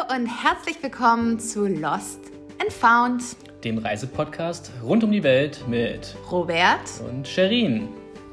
und herzlich willkommen zu Lost and Found, dem Reisepodcast rund um die Welt mit Robert und Sherin.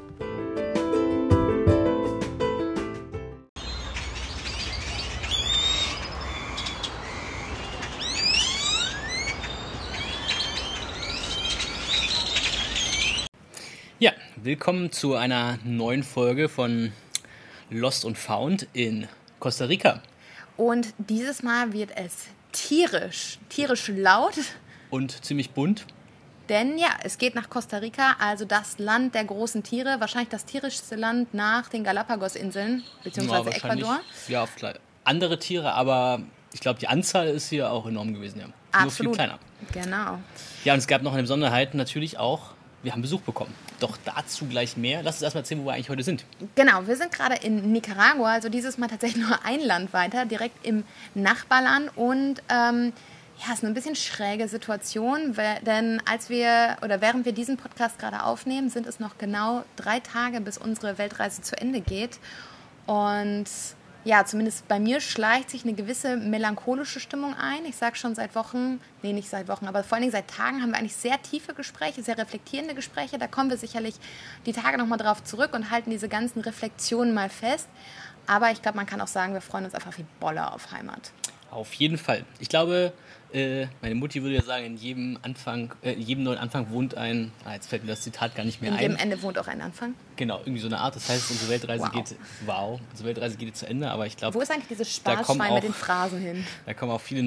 Ja, willkommen zu einer neuen Folge von Lost and Found in Costa Rica. Und dieses Mal wird es tierisch laut. Und ziemlich bunt. Denn ja, es geht nach Costa Rica, also das Land der großen Tiere, wahrscheinlich das tierischste Land nach den Galapagos-Inseln, beziehungsweise Ecuador. Ja, andere Tiere, aber ich glaube, die Anzahl ist hier auch enorm gewesen. Ja. Absolut. Nur viel kleiner. Genau. Ja, und es gab noch eine Besonderheit natürlich auch. Wir haben Besuch bekommen. Doch dazu gleich mehr. Lass uns erstmal erzählen, wo wir eigentlich heute sind. Genau, wir sind gerade in Nicaragua, also dieses Mal tatsächlich nur ein Land weiter, direkt im Nachbarland. Und ja, es ist eine ein bisschen schräge Situation, denn während wir diesen Podcast gerade aufnehmen, sind es noch genau 3 Tage, bis unsere Weltreise zu Ende geht. Und ja, zumindest bei mir schleicht sich eine gewisse melancholische Stimmung ein. Ich sage schon seit Wochen, nicht seit Wochen, aber vor allen Dingen seit Tagen haben wir eigentlich sehr tiefe Gespräche, sehr reflektierende Gespräche. Da kommen wir sicherlich die Tage nochmal drauf zurück und halten diese ganzen Reflexionen mal fest. Aber ich glaube, man kann auch sagen, wir freuen uns einfach wie Bolle auf Heimat. Auf jeden Fall. Ich glaube, meine Mutti würde ja sagen, in jedem neuen Anfang wohnt ein, jetzt fällt mir das Zitat gar nicht mehr ein. In jedem Ende wohnt auch ein Anfang. Genau, irgendwie so eine Art. Das heißt, unsere Weltreise geht jetzt zu Ende, aber ich glaube... Wo ist eigentlich dieses Spaßschwein mit den Phrasen hin? Da kommen auch viele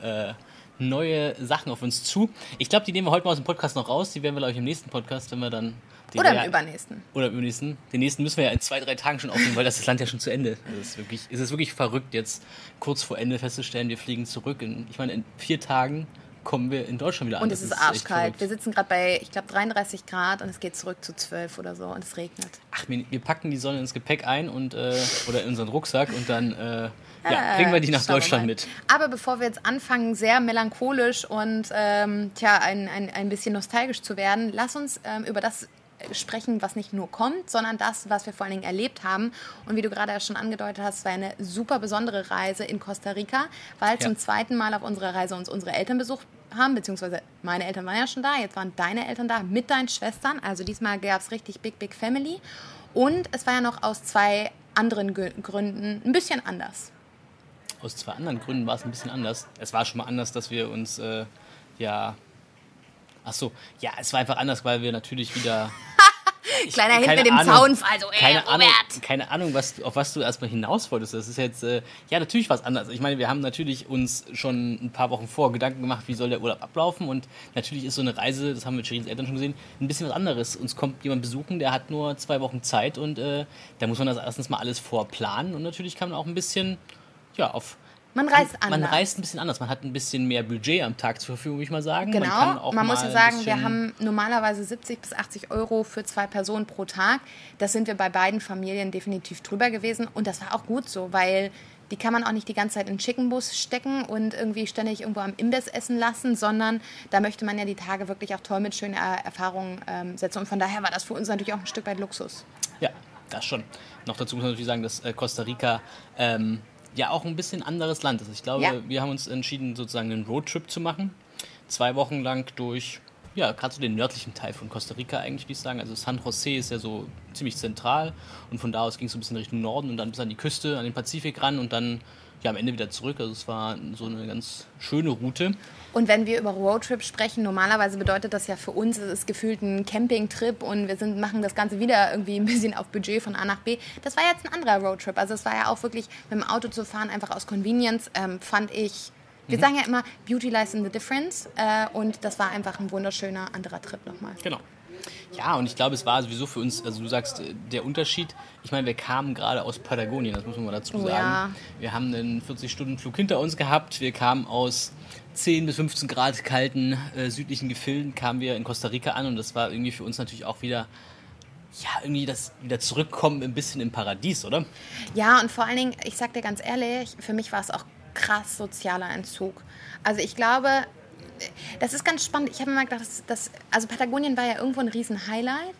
neue Sachen auf uns zu. Ich glaube, die nehmen wir heute mal aus dem Podcast noch raus. Die werden wir, glaube ich, im nächsten Podcast, wenn wir dann... Oder im übernächsten. Oder im übernächsten. Den nächsten müssen wir ja in 2-3 Tagen schon aufnehmen, weil das Land ja schon zu Ende ist. Es ist wirklich verrückt, jetzt kurz vor Ende festzustellen, wir fliegen zurück. In 4 Tagen kommen wir in Deutschland wieder an. Und es ist arschkalt. Wir sitzen gerade bei, ich glaube, 33 Grad und es geht zurück zu 12 oder so und es regnet. Ach, wir packen die Sonne ins Gepäck ein oder in unseren Rucksack und dann bringen wir die nach Deutschland mit. Aber bevor wir jetzt anfangen, sehr melancholisch und ein bisschen nostalgisch zu werden, lass uns über das sprechen, was nicht nur kommt, sondern das, was wir vor allen Dingen erlebt haben. Und wie du gerade schon angedeutet hast, war eine super besondere Reise in Costa Rica, weil zum zweiten Mal auf unserer Reise uns unsere Eltern besucht haben, beziehungsweise meine Eltern waren ja schon da, jetzt waren deine Eltern da mit deinen Schwestern. Also diesmal gab es richtig Big Family. Und es war ja noch aus 2 anderen Gründen ein bisschen anders. Aus 2 anderen Gründen war es ein bisschen anders. Es war schon mal anders, dass wir uns, es war einfach anders, weil wir natürlich wieder... Kleiner Hint mit dem Zaunfall, so Robert. Keine Ahnung, auf was du erstmal hinaus wolltest. Das ist jetzt, natürlich was anderes. Ich meine, wir haben natürlich uns schon ein paar Wochen vor Gedanken gemacht, wie soll der Urlaub ablaufen. Und natürlich ist so eine Reise, das haben wir mit Sherins Eltern schon gesehen, ein bisschen was anderes. Uns kommt jemand besuchen, der hat nur 2 Wochen Zeit und da muss man das erstens mal alles vorplanen. Und natürlich kann man auch ein bisschen, Man reist anders. Man reist ein bisschen anders. Man hat ein bisschen mehr Budget am Tag zur Verfügung, würde ich mal sagen. Genau. Man muss ja sagen, wir haben normalerweise 70 bis 80 Euro für 2 Personen pro Tag. Das sind wir bei beiden Familien definitiv drüber gewesen. Und das war auch gut so, weil die kann man auch nicht die ganze Zeit in den Schickenbus stecken und irgendwie ständig irgendwo am Imbiss essen lassen, sondern da möchte man ja die Tage wirklich auch toll mit schönen Erfahrungen setzen. Und von daher war das für uns natürlich auch ein Stück weit Luxus. Ja, das schon. Noch dazu muss man natürlich sagen, dass Costa Rica... auch ein bisschen anderes Land ist. Ich glaube, wir haben uns entschieden, sozusagen einen Roadtrip zu machen. 2 Wochen lang durch, gerade so den nördlichen Teil von Costa Rica eigentlich, würde ich sagen. Also San José ist ja so ziemlich zentral und von da aus ging es so ein bisschen Richtung Norden und dann bis an die Küste, an den Pazifik ran und dann am Ende wieder zurück. Also es war so eine ganz schöne Route. Und wenn wir über Roadtrip sprechen, normalerweise bedeutet das ja für uns, es ist gefühlt ein Campingtrip und wir machen das Ganze wieder irgendwie ein bisschen auf Budget von A nach B. Das war jetzt ein anderer Roadtrip. Also es war ja auch wirklich mit dem Auto zu fahren, einfach aus Convenience, fand ich. Wir sagen ja immer, Beauty lies in the difference. Und das war einfach ein wunderschöner anderer Trip nochmal. Genau. Ja, und ich glaube, es war sowieso für uns, also du sagst, der Unterschied, ich meine, wir kamen gerade aus Patagonien, das muss man mal dazu sagen. Ja. Wir haben einen 40-Stunden-Flug hinter uns gehabt, wir kamen aus 10 bis 15 Grad kalten südlichen Gefilden, kamen wir in Costa Rica an und das war irgendwie für uns natürlich auch wieder, irgendwie das wieder zurückkommen ein bisschen im Paradies, oder? Ja, und vor allen Dingen, ich sag dir ganz ehrlich, für mich war es auch krass sozialer Entzug. Also ich glaube... Das ist ganz spannend. Ich habe mir mal gedacht, also Patagonien war ja irgendwo ein Riesen-Highlight,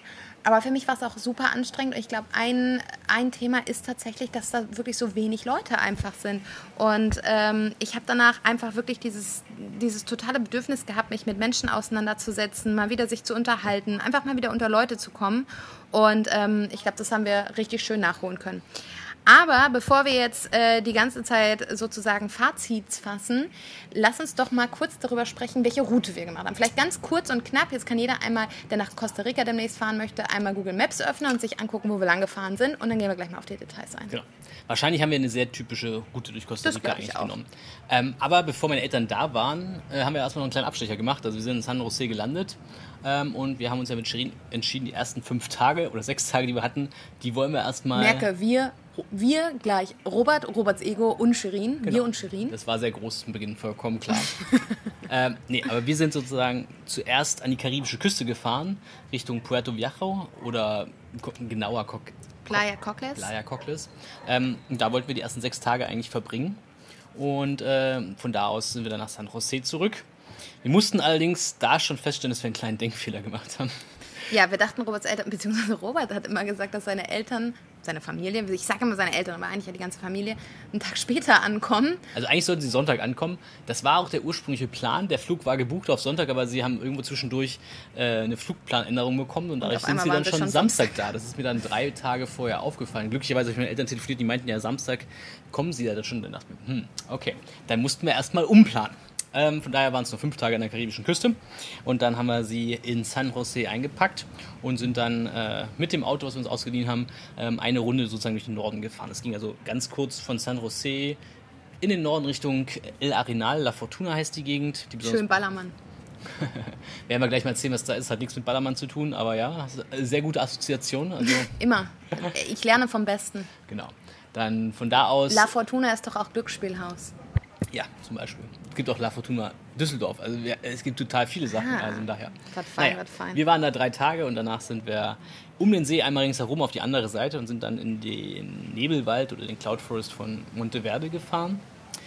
Aber für mich war es auch super anstrengend. Ich glaube, ein Thema ist tatsächlich, dass da wirklich so wenig Leute einfach sind. Und ich habe danach einfach wirklich dieses totale Bedürfnis gehabt, mich mit Menschen auseinanderzusetzen, mal wieder sich zu unterhalten, einfach mal wieder unter Leute zu kommen. Und ich glaube, das haben wir richtig schön nachholen können. Aber bevor wir jetzt die ganze Zeit sozusagen Fazits fassen, lass uns doch mal kurz darüber sprechen, welche Route wir gemacht haben. Vielleicht ganz kurz und knapp. Jetzt kann jeder einmal, der nach Costa Rica demnächst fahren möchte, einmal Google Maps öffnen und sich angucken, wo wir lang gefahren sind. Und dann gehen wir gleich mal auf die Details ein. Genau. Wahrscheinlich haben wir eine sehr typische Route durch Costa Rica eigentlich genommen. Aber bevor meine Eltern da waren, haben wir erstmal noch einen kleinen Abstecher gemacht. Also wir sind in San Jose gelandet. Und wir haben uns ja mit Shirin entschieden, die ersten 5 Tage oder 6 Tage, die wir hatten, die wollen wir erstmal... Merke, wir gleich Roberts Ego und Shirin. Genau. Wir und Shirin. Das war sehr groß zum Beginn, vollkommen klar. Aber wir sind sozusagen zuerst an die karibische Küste gefahren, Richtung Puerto Viejo oder genauer Playa Cocles. Playa Cocles. Und da wollten wir die ersten 6 Tage eigentlich verbringen. Und von da aus sind wir dann nach San Jose zurück. Wir mussten allerdings da schon feststellen, dass wir einen kleinen Denkfehler gemacht haben. Ja, wir dachten, Roberts Eltern, beziehungsweise Robert hat immer gesagt, dass seine Eltern, seine Familie, ich sage immer seine Eltern, aber eigentlich ja die ganze Familie, einen Tag später ankommen. Also eigentlich sollten sie Sonntag ankommen. Das war auch der ursprüngliche Plan. Der Flug war gebucht auf Sonntag, aber sie haben irgendwo zwischendurch eine Flugplanänderung bekommen und dadurch sind sie dann schon Samstag da. Das ist mir dann 3 Tage vorher aufgefallen. Glücklicherweise habe ich mit meinen Eltern telefoniert, die meinten ja, Samstag kommen sie ja schon. Dann dachte ich mir, okay, dann mussten wir erstmal umplanen. Von daher waren es nur 5 Tage an der karibischen Küste und dann haben wir sie in San Jose eingepackt und sind dann mit dem Auto, was wir uns ausgeliehen haben, eine Runde sozusagen durch den Norden gefahren. Es ging also ganz kurz von San Jose in den Norden Richtung El Arenal, La Fortuna heißt die Gegend. Schön Ballermann. Werden wir gleich mal erzählen, was da ist. Hat nichts mit Ballermann zu tun, aber ja, sehr gute Assoziation. Also immer. Ich lerne vom Besten. Genau. Dann von da aus... La Fortuna ist doch auch Glücksspielhaus. Ja, zum Beispiel. Es gibt auch La Fortuna Düsseldorf. Also es gibt total viele Sachen. Also daher. Wird fein. Wir waren da 3 Tage und danach sind wir um den See einmal ringsherum auf die andere Seite und sind dann in den Nebelwald oder den Cloud Forest von Monteverde gefahren.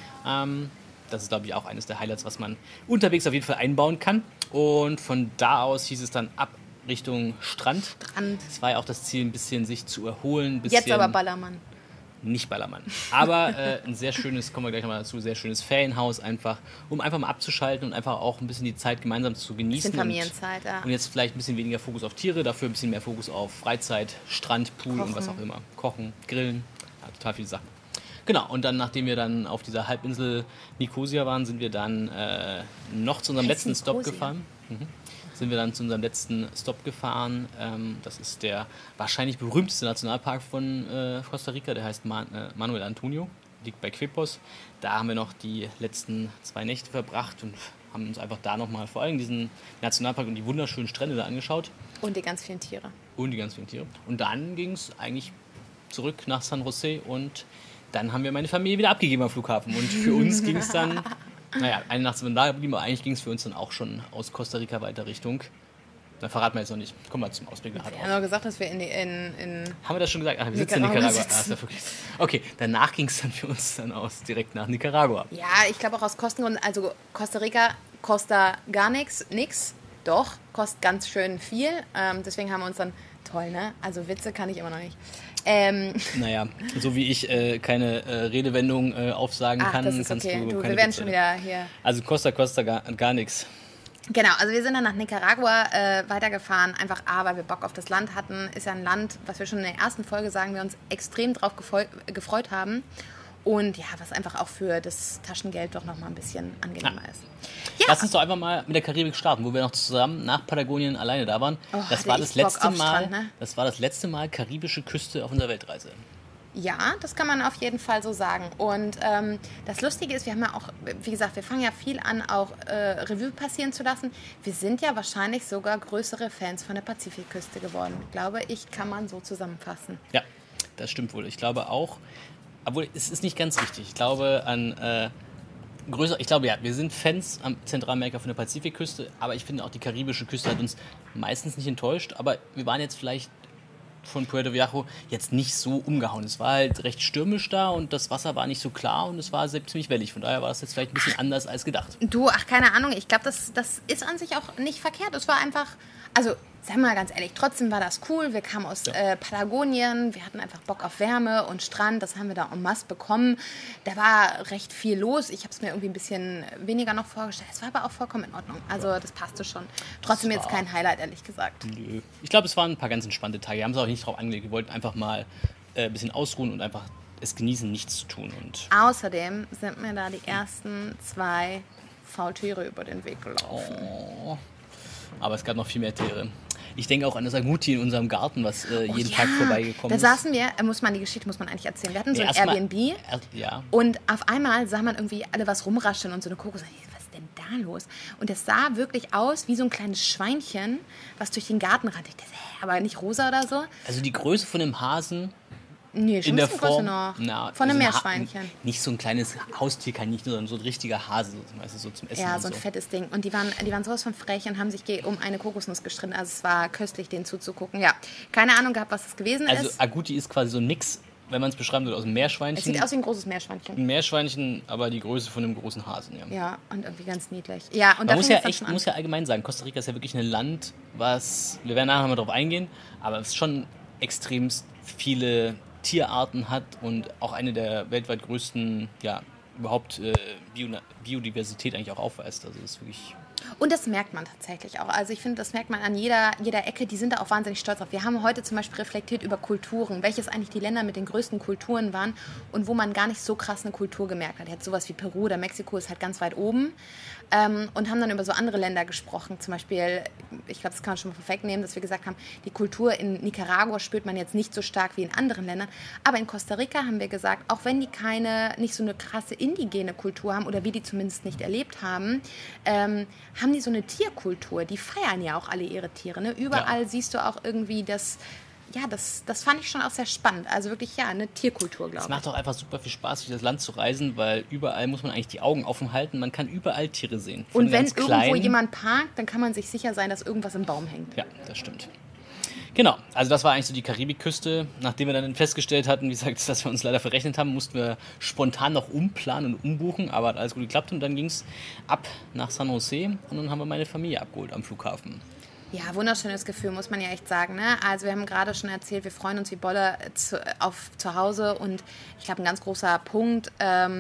Das ist, glaube ich, auch eines der Highlights, was man unterwegs auf jeden Fall einbauen kann. Und von da aus hieß es dann ab Richtung Strand. Es war ja auch das Ziel, ein bisschen sich zu erholen. Jetzt aber Ballermann. Nicht Ballermann. Aber ein sehr schönes, kommen wir gleich nochmal dazu, sehr schönes Ferienhaus einfach, um einfach mal abzuschalten und einfach auch ein bisschen die Zeit gemeinsam zu genießen. Familienzeit, ja. Und jetzt vielleicht ein bisschen weniger Fokus auf Tiere, dafür ein bisschen mehr Fokus auf Freizeit, Strand, Pool und was auch immer. Kochen, Grillen, ja, total viele Sachen. Genau, und dann, nachdem wir dann auf dieser Halbinsel Nikosia waren, sind wir dann noch zu unserem letzten Stop gefahren. Sind wir dann zu unserem letzten Stop gefahren. Das ist der wahrscheinlich berühmteste Nationalpark von Costa Rica, der heißt Manuel Antonio, liegt bei Quepos. Da haben wir noch die letzten 2 Nächte verbracht und haben uns einfach da nochmal vor allem diesen Nationalpark und die wunderschönen Strände da angeschaut. Und die ganz vielen Tiere. Und dann ging es eigentlich zurück nach San Jose und dann haben wir meine Familie wieder abgegeben am Flughafen. Und für uns ging es dann... eine Nacht sind wir da geblieben, aber eigentlich ging es für uns dann auch schon aus Costa Rica weiter Richtung. Da verraten wir jetzt noch nicht. Kommen wir zum Ausblick nachher. Wir haben doch gesagt, dass wir in haben wir das schon gesagt? Wir sitzen in Nicaragua. Okay, danach ging es dann für uns dann aus direkt nach Nicaragua. Ja, ich glaube auch aus Kostengründen. Also Costa Rica kostet gar nichts. Doch, kostet ganz schön viel. Deswegen haben wir uns dann... Toll, ne? Also Witze kann ich immer noch nicht. So wie ich keine Redewendung aufsagen kann, das ist kannst okay. du wir werden schon wieder hier... Also Costa gar nichts. Genau, also wir sind dann nach Nicaragua weitergefahren, einfach weil wir Bock auf das Land hatten. Ist ja ein Land, was wir schon in der ersten Folge sagen, wir uns extrem drauf gefreut haben. Und ja, was einfach auch für das Taschengeld doch nochmal ein bisschen angenehmer ist. Ja. Lass uns doch einfach mal mit der Karibik starten, wo wir noch zusammen nach Patagonien alleine da waren. Das war das letzte Mal, Strand, ne? Das war das letzte Mal karibische Küste auf unserer Weltreise. Ja, das kann man auf jeden Fall so sagen. Und das Lustige ist, wir haben ja auch, wie gesagt, wir fangen ja viel an, auch Revue passieren zu lassen. Wir sind ja wahrscheinlich sogar größere Fans von der Pazifikküste geworden. Glaube ich, kann man so zusammenfassen. Ja, das stimmt wohl. Ich glaube auch, obwohl es ist nicht ganz richtig. Ich glaube wir sind Fans am Zentralamerika von der Pazifikküste, aber ich finde auch die karibische Küste hat uns meistens nicht enttäuscht. Aber wir waren jetzt vielleicht von Puerto Viejo jetzt nicht so umgehauen. Es war halt recht stürmisch da und das Wasser war nicht so klar und es war ziemlich wellig. Von daher war es jetzt vielleicht ein bisschen anders als gedacht. Keine Ahnung. Ich glaube, das ist an sich auch nicht verkehrt. Es war einfach, also sag mal ganz ehrlich, trotzdem war das cool. Wir kamen aus Patagonien, wir hatten einfach Bock auf Wärme und Strand, das haben wir da en masse bekommen. Da war recht viel los. Ich habe es mir irgendwie ein bisschen weniger noch vorgestellt. Es war aber auch vollkommen in Ordnung. Also das passte schon. Trotzdem jetzt kein Highlight, ehrlich gesagt. Nö. Ich glaube, es waren ein paar ganz entspannte Tage. Wir haben es auch nicht drauf angelegt. Wir wollten einfach mal ein bisschen ausruhen und einfach es genießen, nichts zu tun. Und außerdem sind mir da die ersten 2 Faultiere über den Weg gelaufen. Oh. Aber es gab noch viel mehr Tiere. Ich denke auch an das Agouti in unserem Garten, was jeden Tag vorbeigekommen ist. Da saßen wir, die Geschichte muss man eigentlich erzählen. Wir hatten so ein Airbnb und auf einmal sah man irgendwie alle was rumrascheln und so eine Kokos. Was ist denn da los? Und das sah wirklich aus wie so ein kleines Schweinchen, was durch den Garten rannte. Ich dachte, aber nicht rosa oder so. Also die Größe von einem Hasen. Nee, schon in ein der bisschen Form größer noch. Na, von einem Meerschweinchen. Nicht so ein kleines Haustierkaninchen, sondern so ein richtiger Hase, so zum Essen. Ja, so ein fettes Ding. Und die waren sowas von frech und haben sich um eine Kokosnuss gestritten. Also es war köstlich, denen zuzugucken. Ja, keine Ahnung gehabt, was es gewesen ist. Also Agouti ist quasi so ein Mix, wenn man es beschreiben würde, aus einem Meerschweinchen. Es sieht aus wie ein großes Meerschweinchen. Ein Meerschweinchen, aber die Größe von einem großen Hasen. Ja, und irgendwie ganz niedlich. Ja, und man muss ja allgemein sagen, Costa Rica ist ja wirklich ein Land, was, wir werden nachher mal drauf eingehen, aber es schon extremst viele Tierarten hat und auch eine der weltweit größten, überhaupt Biodiversität eigentlich auch aufweist. Also das ist wirklich... Und das merkt man tatsächlich auch. Also ich finde, das merkt man an jeder Ecke. Die sind da auch wahnsinnig stolz drauf. Wir haben heute zum Beispiel reflektiert über Kulturen, welches eigentlich die Länder mit den größten Kulturen waren und wo man gar nicht so krass eine Kultur gemerkt hat. Jetzt sowas wie Peru oder Mexiko ist halt ganz weit oben. Und haben dann über so andere Länder gesprochen. Zum Beispiel, ich glaube, das kann man schon mal perfekt nehmen, dass wir gesagt haben, die Kultur in Nicaragua spürt man jetzt nicht so stark wie in anderen Ländern. Aber in Costa Rica haben wir gesagt, auch wenn die nicht so eine krasse indigene Kultur haben oder wir die zumindest nicht erlebt haben, haben die so eine Tierkultur. Die feiern ja auch alle ihre Tiere. Ne? Überall siehst du auch irgendwie das fand ich schon auch sehr spannend. Also wirklich, eine Tierkultur, glaube ich. Es macht auch einfach super viel Spaß, durch das Land zu reisen, weil überall muss man eigentlich die Augen offen halten. Man kann überall Tiere sehen. Und wenn irgendwo jemand parkt, dann kann man sich sicher sein, dass irgendwas im Baum hängt. Ja, das stimmt. Genau, also das war eigentlich so die Karibikküste. Nachdem wir dann festgestellt hatten, wie gesagt, dass wir uns leider verrechnet haben, mussten wir spontan noch umplanen und umbuchen, aber hat alles gut geklappt und dann ging es ab nach San Jose und dann haben wir meine Familie abgeholt am Flughafen. Ja, wunderschönes Gefühl, muss man ja echt sagen. Ne? Also wir haben gerade schon erzählt, wir freuen uns wie Bolle zu Hause und ich glaube, ein ganz großer Punkt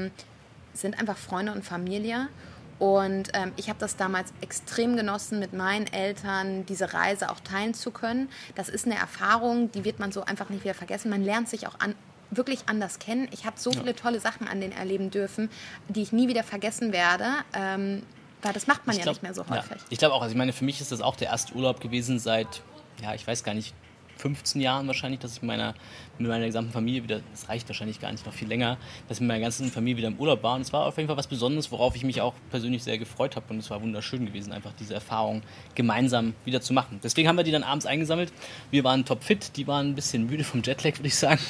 sind einfach Freunde und Familie. Und ich habe das damals extrem genossen, mit meinen Eltern diese Reise auch teilen zu können. Das ist eine Erfahrung, die wird man so einfach nicht wieder vergessen. Man lernt sich auch wirklich anders kennen. Ich habe so viele tolle Sachen an denen erleben dürfen, die ich nie wieder vergessen werde. Weil das macht man nicht mehr so häufig. Ja, ich glaube auch, also ich meine, für mich ist das auch der erste Urlaub gewesen seit, ich weiß gar nicht, 15 Jahren wahrscheinlich, dass ich mit meiner gesamten Familie wieder, das reicht wahrscheinlich gar nicht, noch viel länger, dass ich mit meiner ganzen Familie wieder im Urlaub war und es war auf jeden Fall was Besonderes, worauf ich mich auch persönlich sehr gefreut habe und es war wunderschön gewesen, einfach diese Erfahrung gemeinsam wieder zu machen. Deswegen haben wir die dann abends eingesammelt. Wir waren topfit, die waren ein bisschen müde vom Jetlag, würde ich sagen.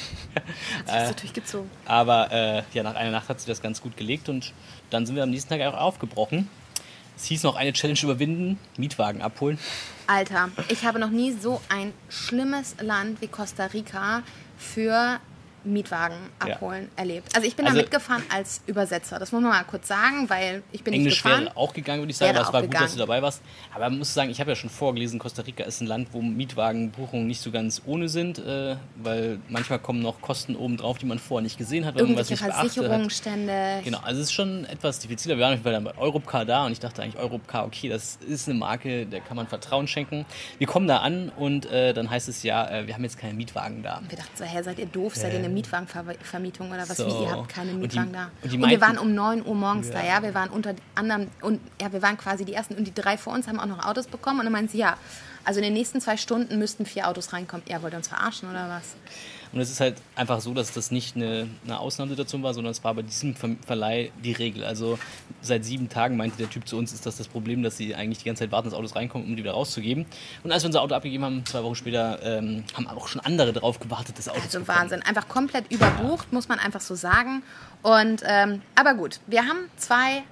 Hat sich natürlich gezogen. Aber nach einer Nacht hat sich das ganz gut gelegt und dann sind wir am nächsten Tag auch aufgebrochen. Es hieß noch eine Challenge überwinden, Mietwagen abholen. Alter, ich habe noch nie so ein schlimmes Land wie Costa Rica für Mietwagen abholen erlebt. Also ich bin da mitgefahren als Übersetzer. Das muss man mal kurz sagen, weil ich bin Englisch nicht gefahren. Wäre auch gegangen, würde ich sagen. Aber es war gut, dass du dabei warst. Aber man muss sagen, ich habe ja schon vorgelesen, Costa Rica ist ein Land, wo Mietwagenbuchungen nicht so ganz ohne sind, weil manchmal kommen noch Kosten obendrauf, die man vorher nicht gesehen hat, wenn man was nicht beachtet hat. Versicherungen ständig. Genau, also es ist schon etwas diffiziler. Wir waren dann bei Europcar da und ich dachte eigentlich, Europcar, okay, das ist eine Marke, der kann man Vertrauen schenken. Wir kommen da an und dann heißt es wir haben jetzt keine Mietwagen da. Wir dachten so, seid ihr doof, seid ihr eine Mietwagenvermietung oder was? So. Wie, ihr habt keine Mietwagen da. Und wir waren um 9 Uhr morgens da, ja. Wir waren unter anderem, wir waren quasi die Ersten und die 3 vor uns haben auch noch Autos bekommen und dann meinen sie, also in den nächsten 2 Stunden müssten 4 Autos reinkommen. Ja, wollt ihr uns verarschen oder was? Und es ist halt einfach so, dass das nicht eine Ausnahmesituation war, sondern es war bei diesem Verleih die Regel. Also seit 7 Tagen meinte der Typ zu uns, ist das Problem, dass sie eigentlich die ganze Zeit warten, dass Autos reinkommen, um die wieder rauszugeben. Und als wir unser Auto abgegeben haben, 2 Wochen später, haben auch schon andere darauf gewartet, das Auto zu bekommen. Also Wahnsinn, einfach komplett überbucht, muss man einfach so sagen. Und aber gut, wir haben 2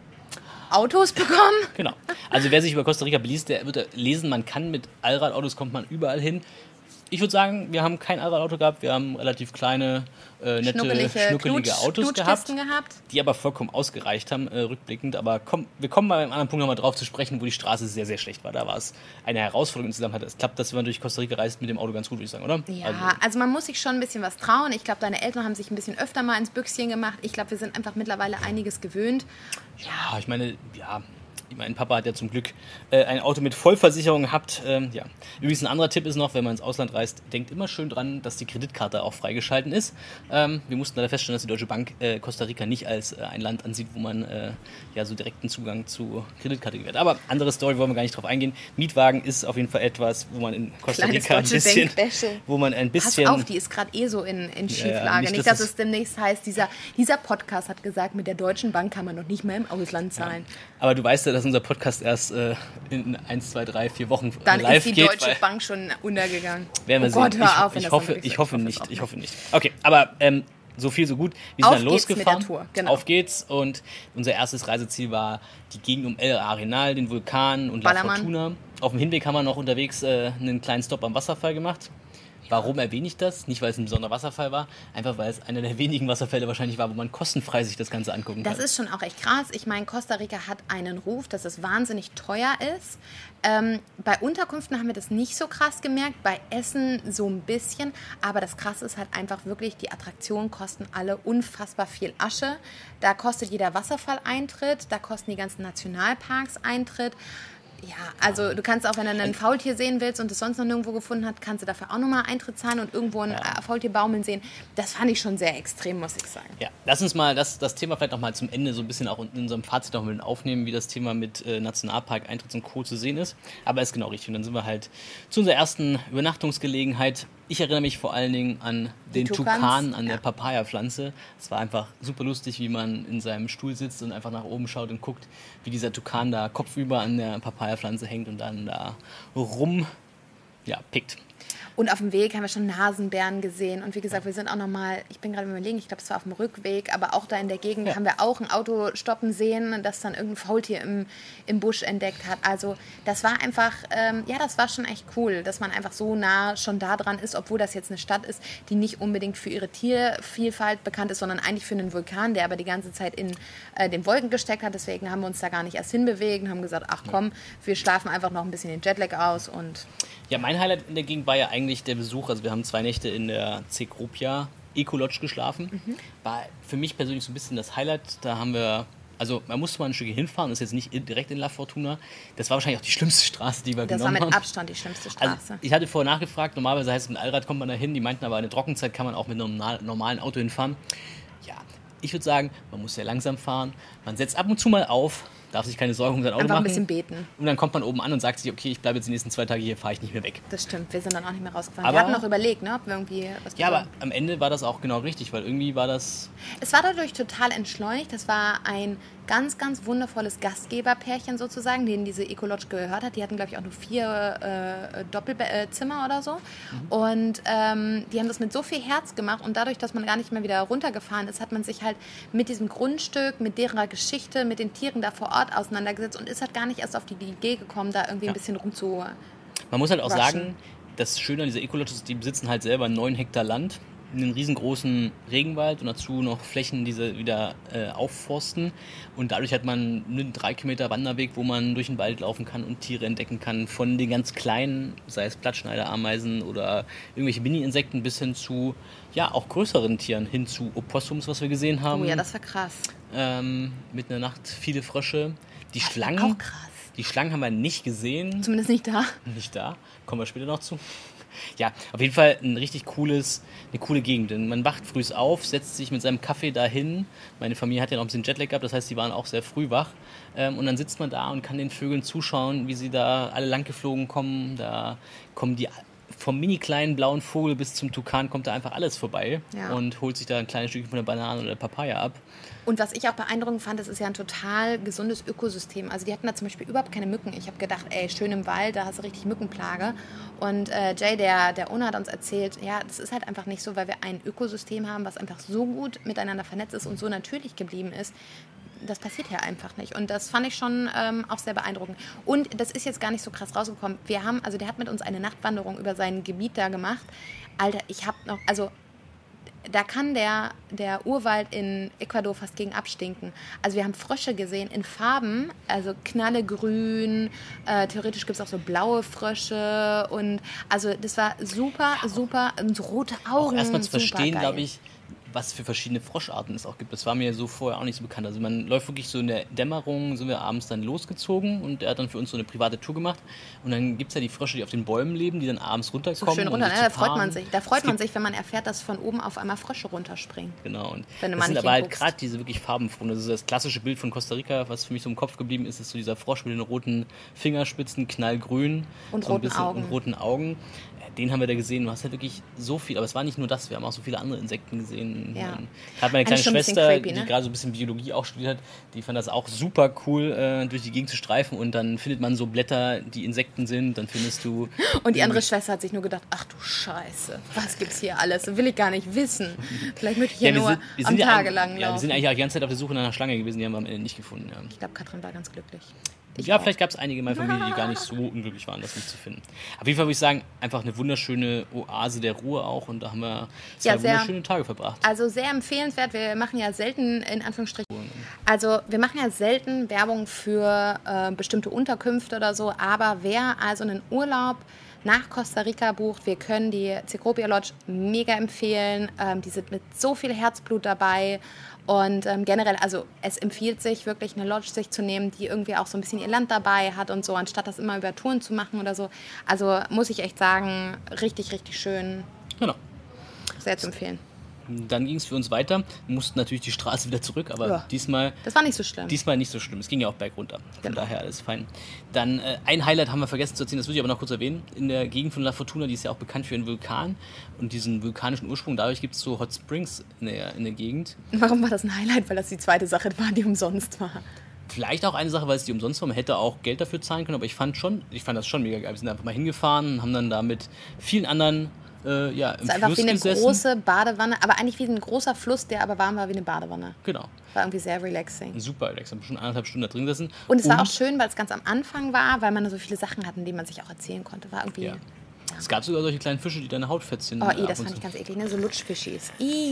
Autos bekommen. Genau. Also wer sich über Costa Rica beliest, der wird lesen, man kann mit Allradautos kommt man überall hin. Ich würde sagen, wir haben kein Allradauto gehabt, wir haben relativ kleine, nette, schnuckelige Autos gehabt, die aber vollkommen ausgereicht haben, rückblickend. Aber wir kommen bei einem anderen Punkt nochmal drauf zu sprechen, wo die Straße sehr, sehr schlecht war. Da war es eine Herausforderung insgesamt. Es klappt, dass wenn man durch Costa Rica reist mit dem Auto ganz gut, würde ich sagen, oder? Ja, also man muss sich schon ein bisschen was trauen. Ich glaube, deine Eltern haben sich ein bisschen öfter mal ins Büchschen gemacht. Ich glaube, wir sind einfach mittlerweile einiges gewöhnt. Ja, ich meine, mein Papa hat ja zum Glück ein Auto mit Vollversicherung gehabt. Übrigens ein anderer Tipp ist noch, wenn man ins Ausland reist, denkt immer schön dran, dass die Kreditkarte auch freigeschalten ist. Wir mussten leider feststellen, dass die Deutsche Bank Costa Rica nicht als ein Land ansieht, wo man so direkten Zugang zu Kreditkarte gewährt. Aber andere Story, wollen wir gar nicht drauf eingehen. Mietwagen ist auf jeden Fall etwas, wo man in Costa Rica ein bisschen... Pass auf, die ist gerade so in Schieflage. Nicht, dass es demnächst heißt, dieser Podcast hat gesagt, mit der Deutschen Bank kann man noch nicht mehr im Ausland zahlen. Ja. Aber du weißt ja, dass unser Podcast erst in 1, 2, 3, 4 Wochen dann live geht. Dann ist die Deutsche Bank schon untergegangen. Werden wir sehen. Gott, hör auf, ich hoffe nicht. Okay, aber so viel, so gut. Wir sind dann losgefahren. Mit der Tour. Genau. Auf geht's. Und unser erstes Reiseziel war die Gegend um El Arenal, den Vulkan und La Fortuna. Auf dem Hinweg haben wir noch unterwegs einen kleinen Stopp am Wasserfall gemacht. Warum erwähne ich das? Nicht, weil es ein besonderer Wasserfall war, einfach weil es einer der wenigen Wasserfälle wahrscheinlich war, wo man kostenfrei sich das Ganze angucken kann. Das ist schon auch echt krass. Ich meine, Costa Rica hat einen Ruf, dass es wahnsinnig teuer ist. Bei Unterkünften haben wir das nicht so krass gemerkt, bei Essen so ein bisschen. Aber das Krasse ist halt einfach wirklich, die Attraktionen kosten alle unfassbar viel Asche. Da kostet jeder Wasserfall Eintritt, da kosten die ganzen Nationalparks Eintritt. Ja, also du kannst auch, wenn du einen Faultier sehen willst und es sonst noch nirgendwo gefunden hast, kannst du dafür auch nochmal Eintritt zahlen und irgendwo ein Faultier baumeln sehen. Das fand ich schon sehr extrem, muss ich sagen. Ja, lass uns mal das Thema vielleicht noch mal zum Ende so ein bisschen auch in unserem Fazit noch mit aufnehmen, wie das Thema mit Nationalpark, Eintritt und Co. zu sehen ist. Aber ist genau richtig. Und dann sind wir halt zu unserer ersten Übernachtungsgelegenheit. Ich erinnere mich vor allen Dingen an den Tukan an der Papaya-Pflanze. Es war einfach super lustig, wie man in seinem Stuhl sitzt und einfach nach oben schaut und guckt, wie dieser Tukan da kopfüber an der Papaya-Pflanze hängt und dann da pickt. Und auf dem Weg haben wir schon Nasenbären gesehen. Und wie gesagt, wir sind auch nochmal, ich bin gerade überlegen, ich glaube, es war auf dem Rückweg, aber auch da in der Gegend haben wir auch ein Auto stoppen sehen, das dann irgendein Faultier im Busch entdeckt hat. Also das war einfach, das war schon echt cool, dass man einfach so nah schon da dran ist, obwohl das jetzt eine Stadt ist, die nicht unbedingt für ihre Tiervielfalt bekannt ist, sondern eigentlich für einen Vulkan, der aber die ganze Zeit in den Wolken gesteckt hat. Deswegen haben wir uns da gar nicht erst hinbewegt und haben gesagt, ach komm, wir schlafen einfach noch ein bisschen den Jetlag aus. Und ja, mein Highlight in der Gegend war ja eigentlich der Besuch. Also wir haben 2 Nächte in der Cecropia Eco-Lodge geschlafen. War für mich persönlich so ein bisschen das Highlight. Da haben wir, also man musste mal ein Stück hinfahren, das ist jetzt nicht direkt in La Fortuna. Das war wahrscheinlich auch die schlimmste Straße, die wir genommen haben. Das war mit Abstand die schlimmste Straße. Also ich hatte vorher nachgefragt, normalerweise heißt es, mit Allrad kommt man da hin. Die meinten aber, in der Trockenzeit kann man auch mit einem normalen Auto hinfahren. Ja, ich würde sagen, man muss sehr langsam fahren. Man setzt ab und zu mal auf, darf sich keine Sorgen um sein Auto einfach machen. Ein bisschen beten. Und dann kommt man oben an und sagt sich, okay, ich bleibe jetzt die nächsten 2 Tage hier, fahre ich nicht mehr weg. Das stimmt, wir sind dann auch nicht mehr rausgefahren. Wir hatten noch überlegt, ob wir irgendwie was aber am Ende war das auch genau richtig, weil irgendwie war das... Es war dadurch total entschleunigt. Das war ein ganz, ganz wundervolles Gastgeberpärchen sozusagen, denen diese Eco-Lodge gehört hat. Die hatten, glaube ich, auch nur 4 Doppelzimmer oder so. Und die haben das mit so viel Herz gemacht. Und dadurch, dass man gar nicht mehr wieder runtergefahren ist, hat man sich halt mit diesem Grundstück, mit deren Geschichte, mit den Tieren da vor Ort auseinandergesetzt und ist halt gar nicht erst auf die Idee gekommen, da irgendwie ein bisschen rumzu. Man muss halt auch sagen, das Schöne an dieser Eco-Lodge ist, die besitzen halt selber 9 Hektar Land, einen riesengroßen Regenwald und dazu noch Flächen, die sie wieder aufforsten. Und dadurch hat man einen 3 Kilometer Wanderweg, wo man durch den Wald laufen kann und Tiere entdecken kann. Von den ganz kleinen, sei es Blattschneiderameisen oder irgendwelche Mini-Insekten, bis hin zu, auch größeren Tieren, hin zu Opossums, was wir gesehen haben. Oh ja, das war krass. Mit einer Nacht viele Frösche. Die Schlangen, auch krass. Die Schlangen haben wir nicht gesehen. Zumindest nicht da. Nicht da. Kommen wir später noch zu. Ja, auf jeden Fall eine coole Gegend. Denn man wacht früh auf, setzt sich mit seinem Kaffee dahin. Meine Familie hat ja noch ein bisschen Jetlag gehabt, das heißt, die waren auch sehr früh wach. Und dann sitzt man da und kann den Vögeln zuschauen, wie sie da alle lang geflogen kommen. Da kommen die vom mini kleinen blauen Vogel bis zum Tukan kommt da einfach alles vorbei und holt sich da ein kleines Stückchen von der Banane oder der Papaya ab. Und was ich auch beeindruckend fand, das ist ja ein total gesundes Ökosystem. Also die hatten da zum Beispiel überhaupt keine Mücken. Ich habe gedacht, schön im Wald, da hast du richtig Mückenplage. Und Jay, der Owner, hat uns erzählt, das ist halt einfach nicht so, weil wir ein Ökosystem haben, was einfach so gut miteinander vernetzt ist und so natürlich geblieben ist. das passiert hier einfach nicht. Und das fand ich schon auch sehr beeindruckend. Und das ist jetzt gar nicht so krass rausgekommen. Der hat mit uns eine Nachtwanderung über sein Gebiet da gemacht. Alter, da kann der Urwald in Ecuador fast gegen abstinken. Also wir haben Frösche gesehen in Farben, also knallegrün, theoretisch gibt es auch so blaue Frösche und also das war super, und so rote Augen. Auch erstmal zu verstehen, glaube ich, was für verschiedene Froscharten es auch gibt. Das war mir so vorher auch nicht so bekannt. Also man läuft wirklich so in der Dämmerung, sind wir abends dann losgezogen und er hat dann für uns so eine private Tour gemacht. Und dann gibt es ja die Frösche, die auf den Bäumen leben, die dann abends runterkommen. So schön runter, da freut man sich. Da freut man sich, wenn man erfährt, dass von oben auf einmal Frösche runterspringen. Genau. Und das sind aber halt gerade diese wirklich farbenfrohen. Das ist das klassische Bild von Costa Rica, was für mich so im Kopf geblieben ist, ist so dieser Frosch mit den roten Fingerspitzen, knallgrün. Und so roten Augen. Und roten Augen. Den haben wir da gesehen. Du hast halt wirklich so viel, aber es war nicht nur das, wir haben auch so viele andere Insekten gesehen. Ja. Gerade meine kleine Schwester, creepy, ne? Die gerade so ein bisschen Biologie auch studiert hat, die fand das auch super cool, durch die Gegend zu streifen und dann findet man so Blätter, die Insekten sind, dann findest du... Und die andere Schwester hat sich nur gedacht, ach du Scheiße, was gibt's hier alles? Das will ich gar nicht wissen. Vielleicht möchte ich hier nur am Tage lang laufen. Ja, wir sind eigentlich auch die ganze Zeit auf der Suche nach einer Schlange gewesen, die haben wir am Ende nicht gefunden. Ja. Ich glaube, Katrin war ganz glücklich. Vielleicht gab es einige in meiner Familie, die gar nicht so unglücklich waren, das nicht zu finden. Auf jeden Fall würde ich sagen, einfach eine wunderschöne Oase der Ruhe auch und da haben wir zwei wunderschöne Tage verbracht. Also sehr empfehlenswert. Wir machen ja selten, in Anführungsstrichen, Werbung für bestimmte Unterkünfte oder so, aber wer also einen Urlaub nach Costa Rica bucht, wir können die Cicropia Lodge mega empfehlen. Die sind mit so viel Herzblut dabei. Und generell, also es empfiehlt sich wirklich, eine Lodge sich zu nehmen, die irgendwie auch so ein bisschen ihr Land dabei hat und so, anstatt das immer über Touren zu machen oder so. Also muss ich echt sagen, richtig, richtig schön. Genau. Sehr zu empfehlen. Dann ging es für uns weiter. Wir mussten natürlich die Straße wieder zurück, aber diesmal... Das war nicht so schlimm. Diesmal nicht so schlimm. Es ging ja auch bergunter. Von daher alles fein. Dann ein Highlight haben wir vergessen zu erzählen, das würde ich aber noch kurz erwähnen. In der Gegend von La Fortuna, die ist ja auch bekannt für einen Vulkan und diesen vulkanischen Ursprung. Dadurch gibt es so Hot Springs in der Gegend. Warum war das ein Highlight? Weil das die zweite Sache war, die umsonst war. Vielleicht auch eine Sache, weil es die umsonst war. Man hätte auch Geld dafür zahlen können, aber ich fand das schon mega geil. Wir sind einfach mal hingefahren und haben dann da mit vielen anderen im es ist Fluss einfach wie eine gesessen. Große Badewanne, aber eigentlich wie ein großer Fluss, der aber warm war wie eine Badewanne. Genau. War irgendwie sehr relaxing. Super relaxing. Wir haben schon 1,5 Stunden da drin gesessen. Und es war auch schön, weil es ganz am Anfang war, weil man so viele Sachen hatten, die man sich auch erzählen konnte. War irgendwie... Ja. Es gab sogar solche kleinen Fische, die deine Hautfettchen... Das fand ich ganz eklig, ne? So Lutschfischis.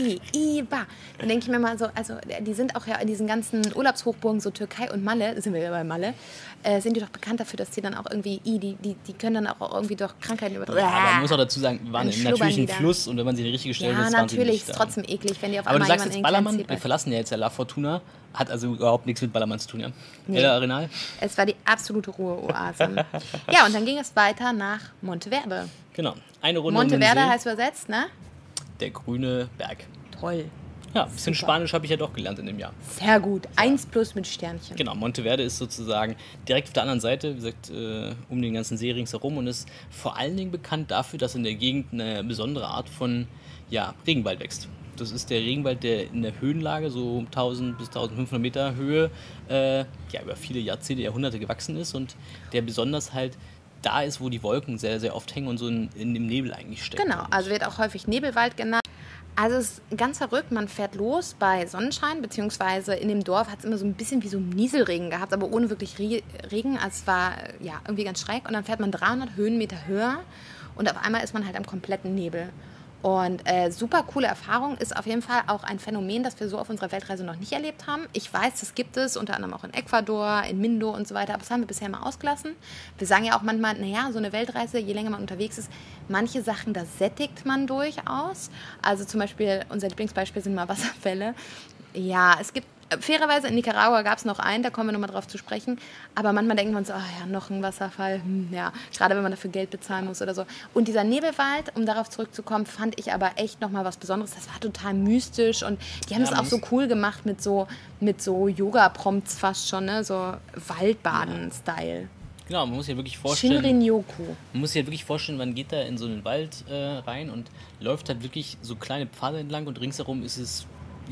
Bah. Dann denke ich mir mal so, also die sind auch ja in diesen ganzen Urlaubshochburgen, so Türkei und Malle, sind wir ja bei Malle, sind die doch bekannt dafür, dass die dann auch irgendwie, die können dann auch irgendwie doch Krankheiten übertragen. Ja, aber man muss auch dazu sagen, wir waren natürlich im Fluss und wenn man sie in die richtige Stelle setzt, waren sie nicht. Ja, natürlich, ist trotzdem eklig, wenn die auf einmal jemanden... Aber du sagst jetzt Ballermann, wir verlassen ja jetzt ja La Fortuna, hat also überhaupt nichts mit Ballermann zu tun, ja? Nee. Arenal? Es war die absolute Ruheoase. Ja, und dann ging es weiter nach Monteverde. Genau, eine Runde Monteverde heißt übersetzt, ne? Der grüne Berg. Toll. Ja, ein bisschen Spanisch habe ich ja doch gelernt in dem Jahr. Sehr gut. 1+ mit Sternchen. Genau, Monteverde ist sozusagen direkt auf der anderen Seite, wie gesagt, um den ganzen See ringsherum und ist vor allen Dingen bekannt dafür, dass in der Gegend eine besondere Art von Regenwald wächst. Das ist der Regenwald, der in der Höhenlage, so 1000 bis 1500 Meter Höhe, über viele Jahrzehnte, Jahrhunderte gewachsen ist und der besonders halt da ist, wo die Wolken sehr, sehr oft hängen und so in dem Nebel eigentlich stecken. Genau, also wird auch häufig Nebelwald genannt. Also es ist ganz verrückt, man fährt los bei Sonnenschein, beziehungsweise in dem Dorf hat es immer so ein bisschen wie so Nieselregen gehabt, aber ohne wirklich Regen. Also es war irgendwie ganz schräg und dann fährt man 300 Höhenmeter höher und auf einmal ist man halt am kompletten Nebel. Und super coole Erfahrung, ist auf jeden Fall auch ein Phänomen, das wir so auf unserer Weltreise noch nicht erlebt haben. Ich weiß, das gibt es, unter anderem auch in Ecuador, in Mindo und so weiter, aber das haben wir bisher mal ausgelassen. Wir sagen ja auch manchmal, so eine Weltreise, je länger man unterwegs ist, manche Sachen, da sättigt man durchaus. Also zum Beispiel, unser Lieblingsbeispiel sind mal Wasserfälle. Ja, es gibt fairerweise in Nicaragua gab es noch einen, da kommen wir nochmal drauf zu sprechen. Aber manchmal denkt man so, noch ein Wasserfall. Gerade wenn man dafür Geld bezahlen muss oder so. Und dieser Nebelwald, um darauf zurückzukommen, fand ich aber echt nochmal was Besonderes. Das war total mystisch und die haben es auch so cool gemacht mit so Yoga-Prompts fast schon, ne? So Waldbaden-Style. Genau, man muss sich ja wirklich vorstellen. Shinrin-yoku. Man muss sich halt wirklich vorstellen, man geht da in so einen Wald rein und läuft halt wirklich so kleine Pfade entlang und ringsherum ist es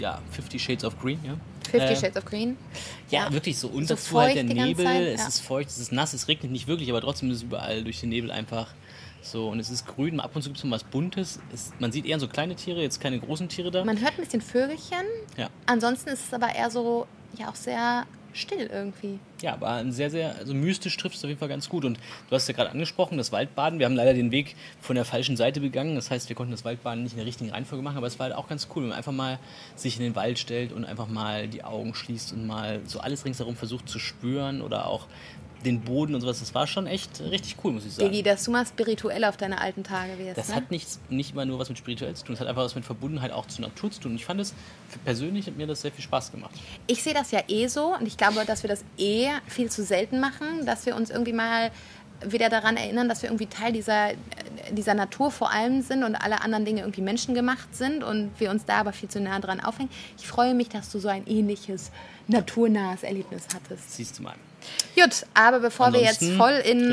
50 Shades of Green, ja. 50 Shades of Green? Ja, wirklich so. Und dazu halt der Nebel, es ist feucht, es ist nass, es regnet nicht wirklich, aber trotzdem ist es überall durch den Nebel einfach so. Und es ist grün, ab und zu gibt es noch was Buntes. Man sieht eher so kleine Tiere, jetzt keine großen Tiere da. Man hört ein bisschen Vögelchen. Ja. Ansonsten ist es aber eher so ja auch sehr still irgendwie. Ja, aber ein sehr, sehr, also mystisch trifft es auf jeden Fall ganz gut. Und du hast ja gerade angesprochen, das Waldbaden. Wir haben leider den Weg von der falschen Seite begangen. Das heißt, wir konnten das Waldbaden nicht in der richtigen Reihenfolge machen, aber es war halt auch ganz cool, wenn man einfach mal sich in den Wald stellt und einfach mal die Augen schließt und mal so alles ringsherum versucht zu spüren oder auch den Boden und sowas. Das war schon echt richtig cool, muss ich sagen. Digi, dass du mal spirituell auf deine alten Tage wirst. Das hat nicht immer nur was mit spirituell zu tun, es hat einfach was mit Verbundenheit auch zur Natur zu tun. Und ich fand es, persönlich hat mir das sehr viel Spaß gemacht. Ich sehe das ja so und ich glaube, dass wir das viel zu selten machen, dass wir uns irgendwie mal wieder daran erinnern, dass wir irgendwie Teil dieser Natur vor allem sind und alle anderen Dinge irgendwie menschengemacht sind und wir uns da aber viel zu nah dran aufhängen. Ich freue mich, dass du so ein ähnliches naturnahes Erlebnis hattest. Siehst du mal. Gut, aber bevor wir jetzt voll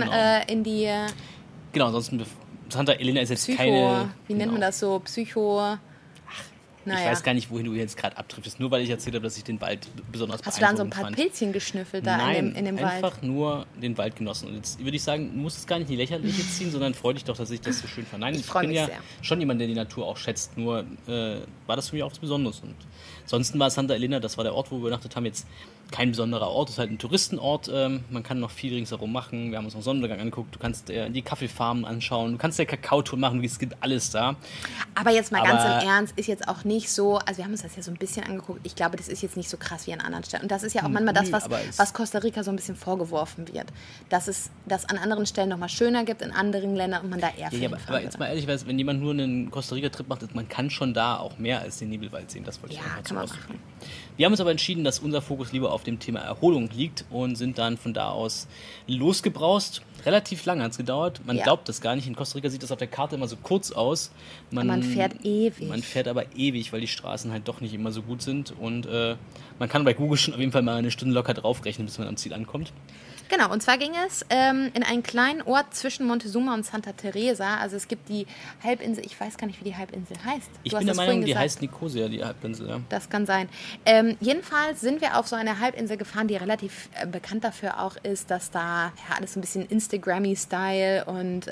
in die... Genau, ansonsten, Santa Elena ist jetzt keine... Wie nennt man das so? Psycho... Naja. Ich weiß gar nicht, wohin du jetzt gerade abtriffst. Nur weil ich erzählt habe, dass ich den Wald besonders beeindruckend fand. Hast du dann so ein paar Pilzchen geschnüffelt da in dem Wald? Nein, einfach nur den Wald genossen. Und jetzt würde ich sagen, du musst es gar nicht in die Lächerliche ziehen, sondern freu dich doch, dass ich das so schön fand. Nein, ich bin ja schon jemand, der die Natur auch schätzt. Nur war das für mich auch was Besonderes. Und ansonsten war Santa Elena, das war der Ort, wo wir übernachtet haben, jetzt kein besonderer Ort. Es ist halt ein Touristenort. Man kann noch viel ringsherum machen. Wir haben uns noch Sonnenuntergang angeguckt. Du kannst die Kaffeefarmen anschauen. Du kannst der Kakaotour machen. Es gibt alles da. Aber jetzt mal ganz im Ernst, ist jetzt auch nicht so, also wir haben uns das ja so ein bisschen angeguckt. Ich glaube, das ist jetzt nicht so krass wie an anderen Stellen. Und das ist ja auch manchmal das, was Costa Rica so ein bisschen vorgeworfen wird. Dass es das an anderen Stellen noch mal schöner gibt, in anderen Ländern und man da eher aber jetzt mal ehrlich, wenn jemand nur einen Costa Rica-Trip macht, man kann schon da auch mehr als den Nebelwald sehen. Das wollte ich einfach so ausdrücken. Wir haben uns aber entschieden, dass unser Fokus lieber auf dem Thema Erholung liegt und sind dann von da aus losgebraust. Relativ lange hat es gedauert. Man glaubt das gar nicht. In Costa Rica sieht das auf der Karte immer so kurz aus. Man fährt ewig. Man fährt aber ewig, weil die Straßen halt doch nicht immer so gut sind. Und man kann bei Google schon auf jeden Fall mal eine Stunde locker draufrechnen, bis man am Ziel ankommt. Genau, und zwar ging es in einen kleinen Ort zwischen Montezuma und Santa Teresa. Also es gibt die Halbinsel, ich weiß gar nicht, wie die Halbinsel heißt. Ich bin der Meinung, die heißt Nicosia, die Halbinsel. Ja. Das kann sein. Jedenfalls sind wir auf so eine Halbinsel gefahren, die relativ bekannt dafür auch ist, dass da alles so ein bisschen Instagrammy-Style und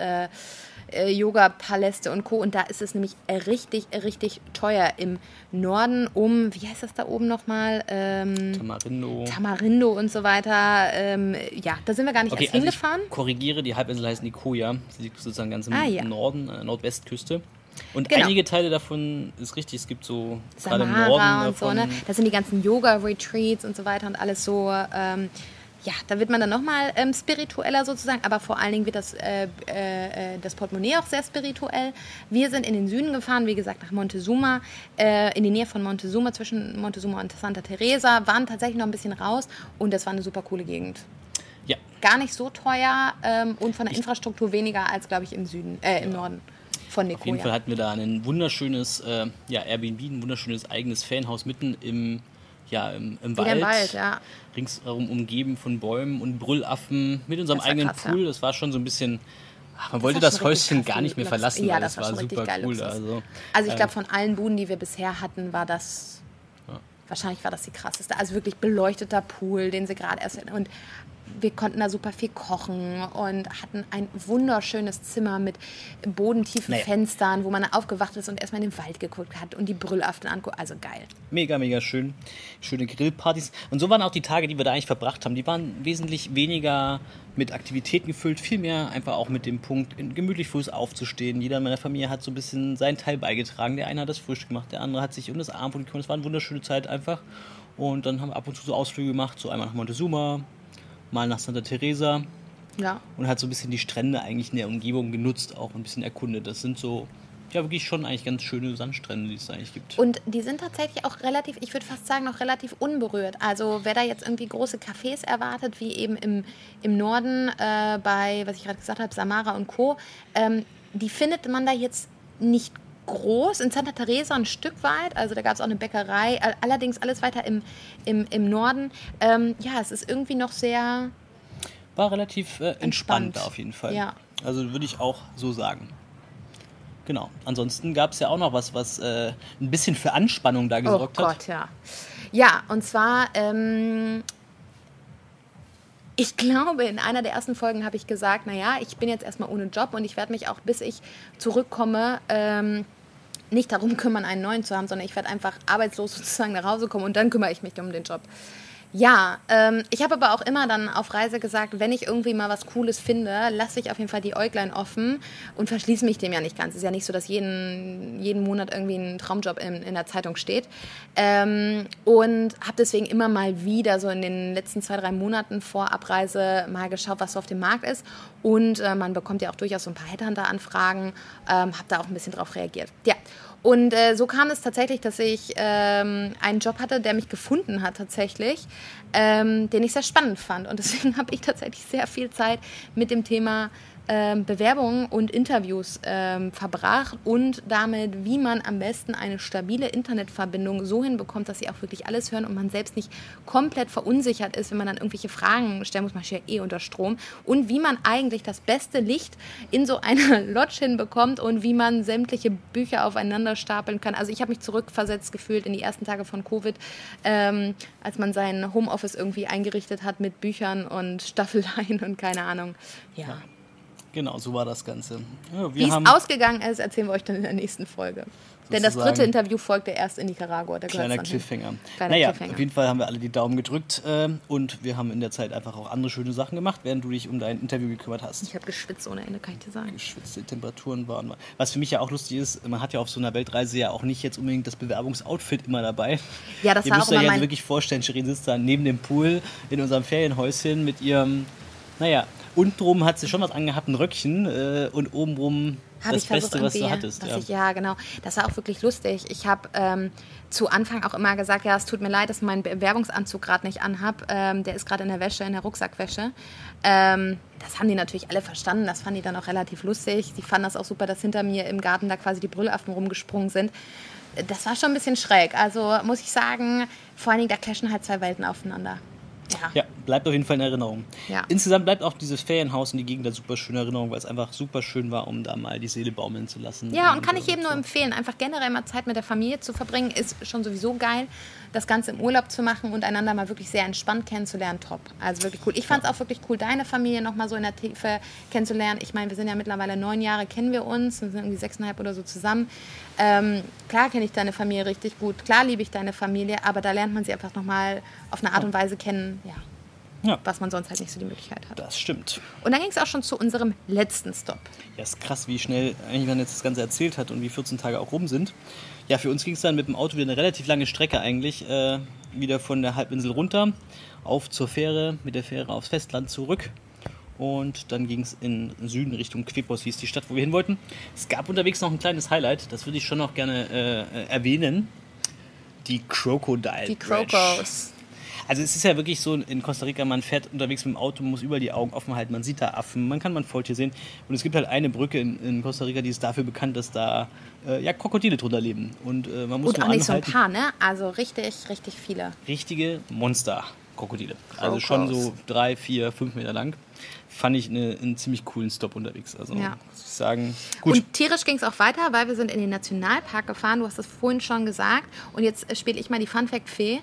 Yoga-Paläste und Co. Und da ist es nämlich richtig, richtig teuer im Norden wie heißt das da oben nochmal? Tamarindo und so weiter. Da sind wir gar nicht erst hingefahren. Ich korrigiere, die Halbinsel heißt Nicoya. Sie liegt sozusagen ganz im Norden, Nordwestküste. Und einige Teile davon ist richtig, es gibt so Samara gerade im Norden und so, ne? Das sind die ganzen Yoga-Retreats und so weiter und alles so... da wird man dann nochmal spiritueller sozusagen, aber vor allen Dingen wird das Portemonnaie auch sehr spirituell. Wir sind in den Süden gefahren, wie gesagt, nach Montezuma, in die Nähe von Montezuma, zwischen Montezuma und Santa Teresa, waren tatsächlich noch ein bisschen raus und das war eine super coole Gegend. Ja. Gar nicht so teuer und von der Infrastruktur weniger als, glaube ich, im Norden von Nicoya. Auf jeden Fall hatten wir da ein wunderschönes Airbnb, ein wunderschönes eigenes Ferienhaus mitten im Wald, ringsherum umgeben von Bäumen und Brüllaffen, mit unserem eigenen Pool. Das war schon so ein bisschen, man wollte das Häuschen gar nicht mehr verlassen, weil das war super cool. Also ich glaube, von allen Buden, die wir bisher hatten, war das, wahrscheinlich war das die krasseste. Also wirklich beleuchteter Pool, den sie gerade erst, und wir konnten da super viel kochen und hatten ein wunderschönes Zimmer mit bodentiefen Fenstern, wo man aufgewacht ist und erstmal in den Wald geguckt hat und die Brüllaffen anguckt. Also geil. Mega, mega schön. Schöne Grillpartys. Und so waren auch die Tage, die wir da eigentlich verbracht haben. Die waren wesentlich weniger mit Aktivitäten gefüllt, vielmehr einfach auch mit dem Punkt, gemütlich früh aufzustehen. Jeder in meiner Familie hat so ein bisschen seinen Teil beigetragen. Der eine hat das Frühstück gemacht, der andere hat sich um das Abendbrot gekümmert. Es war eine wunderschöne Zeit einfach. Und dann haben wir ab und zu so Ausflüge gemacht, so einmal nach Montezuma, mal nach Santa Teresa. Ja. Und hat so ein bisschen die Strände eigentlich in der Umgebung genutzt, auch ein bisschen erkundet. Das sind so, wirklich schon eigentlich ganz schöne Sandstrände, die es eigentlich gibt. Und die sind tatsächlich auch relativ, ich würde fast sagen, noch relativ unberührt. Also wer da jetzt irgendwie große Cafés erwartet, wie eben im Norden bei, was ich gerade gesagt habe, Samara und Co., die findet man da jetzt nicht groß. In Santa Teresa ein Stück weit, also da gab es auch eine Bäckerei, allerdings alles weiter im Norden. Es ist irgendwie noch sehr... War relativ entspannt da auf jeden Fall. Ja. Also würde ich auch so sagen. Genau. Ansonsten gab es ja auch noch was ein bisschen für Anspannung da gesorgt hat. Oh Gott, ja. Ja, und zwar... ich glaube, in einer der ersten Folgen habe ich gesagt, ich bin jetzt erstmal ohne Job und ich werde mich auch, bis ich zurückkomme, nicht darum kümmern, einen neuen zu haben, sondern ich werde einfach arbeitslos sozusagen nach Hause kommen und dann kümmere ich mich um den Job. Ja, ich habe aber auch immer dann auf Reise gesagt, wenn ich irgendwie mal was Cooles finde, lasse ich auf jeden Fall die Äuglein offen und verschließe mich dem ja nicht ganz. Es ist ja nicht so, dass jeden Monat irgendwie ein Traumjob in der Zeitung steht. Und habe deswegen immer mal wieder so in den letzten 2-3 Monaten vor Abreise mal geschaut, was so auf dem Markt ist. Und man bekommt ja auch durchaus so ein paar Headhunter-Anfragen, habe da auch ein bisschen drauf reagiert. Ja. Und so kam es tatsächlich, dass ich einen Job hatte, der mich gefunden hat tatsächlich, den ich sehr spannend fand. Und deswegen habe ich tatsächlich sehr viel Zeit mit dem Thema Bewerbungen und Interviews verbracht und damit, wie man am besten eine stabile Internetverbindung so hinbekommt, dass sie auch wirklich alles hören und man selbst nicht komplett verunsichert ist, wenn man dann irgendwelche Fragen stellen muss, man steht ja unter Strom, und wie man eigentlich das beste Licht in so einer Lodge hinbekommt und wie man sämtliche Bücher aufeinander stapeln kann. Also ich habe mich zurückversetzt gefühlt in die ersten Tage von Covid, als man sein Homeoffice irgendwie eingerichtet hat mit Büchern und Staffeleien und keine Ahnung. Ja. Genau, so war das Ganze. Ja, wie es ausgegangen ist, erzählen wir euch dann in der nächsten Folge. Denn das 3. Interview folgte erst in Nicaragua. Kleiner Cliffhanger. Auf jeden Fall haben wir alle die Daumen gedrückt und wir haben in der Zeit einfach auch andere schöne Sachen gemacht, während du dich um dein Interview gekümmert hast. Ich habe geschwitzt ohne Ende, kann ich dir sagen. Geschwitzte Temperaturen waren. Was für mich ja auch lustig ist, man hat ja auf so einer Weltreise ja auch nicht jetzt unbedingt das Bewerbungsoutfit immer dabei. Ja, das Ihr müsst euch also wirklich vorstellen, Shirin sitzt da neben dem Pool in unserem Ferienhäuschen mit ihrem, untenrum hat sie schon was angehabt, ein Röckchen und obenrum das Beste, was du hattest. Ja, genau. Das war auch wirklich lustig. Ich habe zu Anfang auch immer gesagt, ja, es tut mir leid, dass ich meinen Bewerbungsanzug gerade nicht anhab. Der ist gerade in der Wäsche, in der Rucksackwäsche. Das haben die natürlich alle verstanden. Das fanden die dann auch relativ lustig. Die fanden das auch super, dass hinter mir im Garten da quasi die Brüllaffen rumgesprungen sind. Das war schon ein bisschen schräg. Also muss ich sagen, vor allen Dingen, da clashen halt 2 Welten aufeinander. Ja, bleibt auf jeden Fall in Erinnerung. Ja. Insgesamt bleibt auch dieses Ferienhaus und die Gegend da super schön in Erinnerung, weil es einfach super schön war, um da mal die Seele baumeln zu lassen. Ja, und kann ich jedem nur empfehlen, einfach generell mal Zeit mit der Familie zu verbringen, ist schon sowieso geil. Das Ganze im Urlaub zu machen und einander mal wirklich sehr entspannt kennenzulernen, top. Also wirklich cool. Ich fand es auch wirklich cool, deine Familie noch mal so in der Tiefe kennenzulernen. Ich meine, wir sind ja mittlerweile 9 Jahre, kennen wir uns. Wir sind irgendwie 6,5 oder so zusammen. Klar kenne ich deine Familie richtig gut. Klar liebe ich deine Familie, aber da lernt man sie einfach noch mal auf eine Art und Weise kennen, was man sonst halt nicht so die Möglichkeit hat. Das stimmt. Und dann ging es auch schon zu unserem letzten Stop. Ja, ist krass, wie schnell eigentlich man jetzt das Ganze erzählt hat und wie 14 Tage auch rum sind. Ja, für uns ging es dann mit dem Auto wieder eine relativ lange Strecke eigentlich. Wieder von der Halbinsel runter, auf zur Fähre, mit der Fähre aufs Festland zurück. Und dann ging es in Süden Richtung Quepos, hieß die Stadt, wo wir hin wollten. Es gab unterwegs noch ein kleines Highlight, das würde ich schon noch gerne erwähnen. Die Crocodile Die Crocos. Also es ist ja wirklich so, in Costa Rica, man fährt unterwegs mit dem Auto, man muss überall die Augen offen halten, man sieht da Affen, man kann Faultier sehen. Und es gibt halt eine Brücke in Costa Rica, die ist dafür bekannt, dass da Krokodile drunter leben. Und man muss auch nicht so ein paar, ne? Also richtig, richtig viele. Richtige Monster-Krokodile. Also schon so 3, 4, 5 Meter lang. Fand ich einen ziemlich coolen Stop unterwegs. Also muss ich sagen, gut. Und tierisch ging es auch weiter, weil wir sind in den Nationalpark gefahren. Du hast das vorhin schon gesagt. Und jetzt spiele ich mal die Fun-Fact-Fee.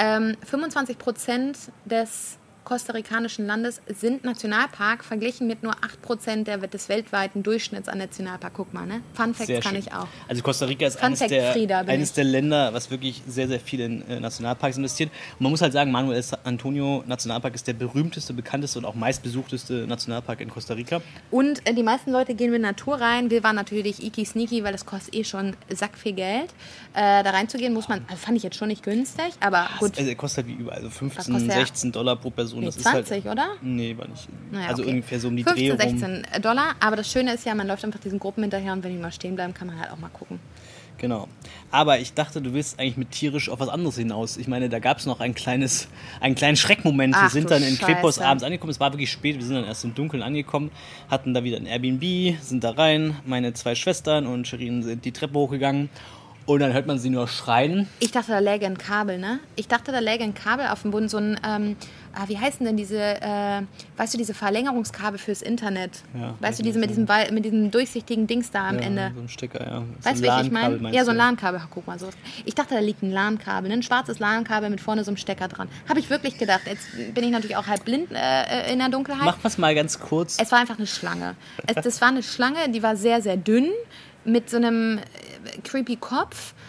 25% des kostarikanischen Landes sind Nationalpark, verglichen mit nur 8% des weltweiten Durchschnitts an Nationalpark. Guck mal, ne? Fun Facts kann ich auch. Also Costa Rica ist eines der Länder, was wirklich sehr, sehr viel in Nationalparks investiert. Und man muss halt sagen, Manuel Antonio Nationalpark ist der berühmteste, bekannteste und auch meistbesuchteste Nationalpark in Costa Rica. Und die meisten Leute gehen mit Natur rein. Wir waren natürlich iki-sneaky, weil das kostet schon sackviel Geld. Da reinzugehen muss man, fand ich jetzt schon nicht günstig, aber gut. Also kostet wie überall, also 15, $16 pro Person. Nee, das 20, ist halt, oder? Nee, war nicht. Naja, also okay. ungefähr so um die 15, Dreh rum. $16. Aber das Schöne ist ja, man läuft einfach diesen Gruppen hinterher und wenn die mal stehen bleiben, kann man halt auch mal gucken. Genau. Aber ich dachte, du willst eigentlich mit tierisch auf was anderes hinaus. Ich meine, da gab es noch einen kleinen Schreckmoment. Wir sind dann in Quepos abends angekommen. Es war wirklich spät. Wir sind dann erst im Dunkeln angekommen, hatten da wieder ein Airbnb, sind da rein. Meine 2 Schwestern und Shirin sind die Treppe hochgegangen. Und dann hört man sie nur schreien. Ich dachte, da läge ein Kabel, ne? Ich dachte, da läge ein Kabel auf dem Boden, so ein, wie heißen denn diese, weißt du, diese Verlängerungskabel fürs Internet? Ja, weißt du, diese mit diesem durchsichtigen Dings da am Ende? So ein Stecker, ja. Weißt du, welches ich meine? Ja, so ein LAN-Kabel, guck mal so. Ich dachte, da liegt ein LAN-Kabel, ein schwarzes LAN-Kabel mit vorne so einem Stecker dran. Habe ich wirklich gedacht. Jetzt bin ich natürlich auch halb blind in der Dunkelheit. Mach was mal ganz kurz. Es war einfach eine Schlange. Das war eine Schlange, die war sehr, sehr dünn, mit so einem creepy Kopf.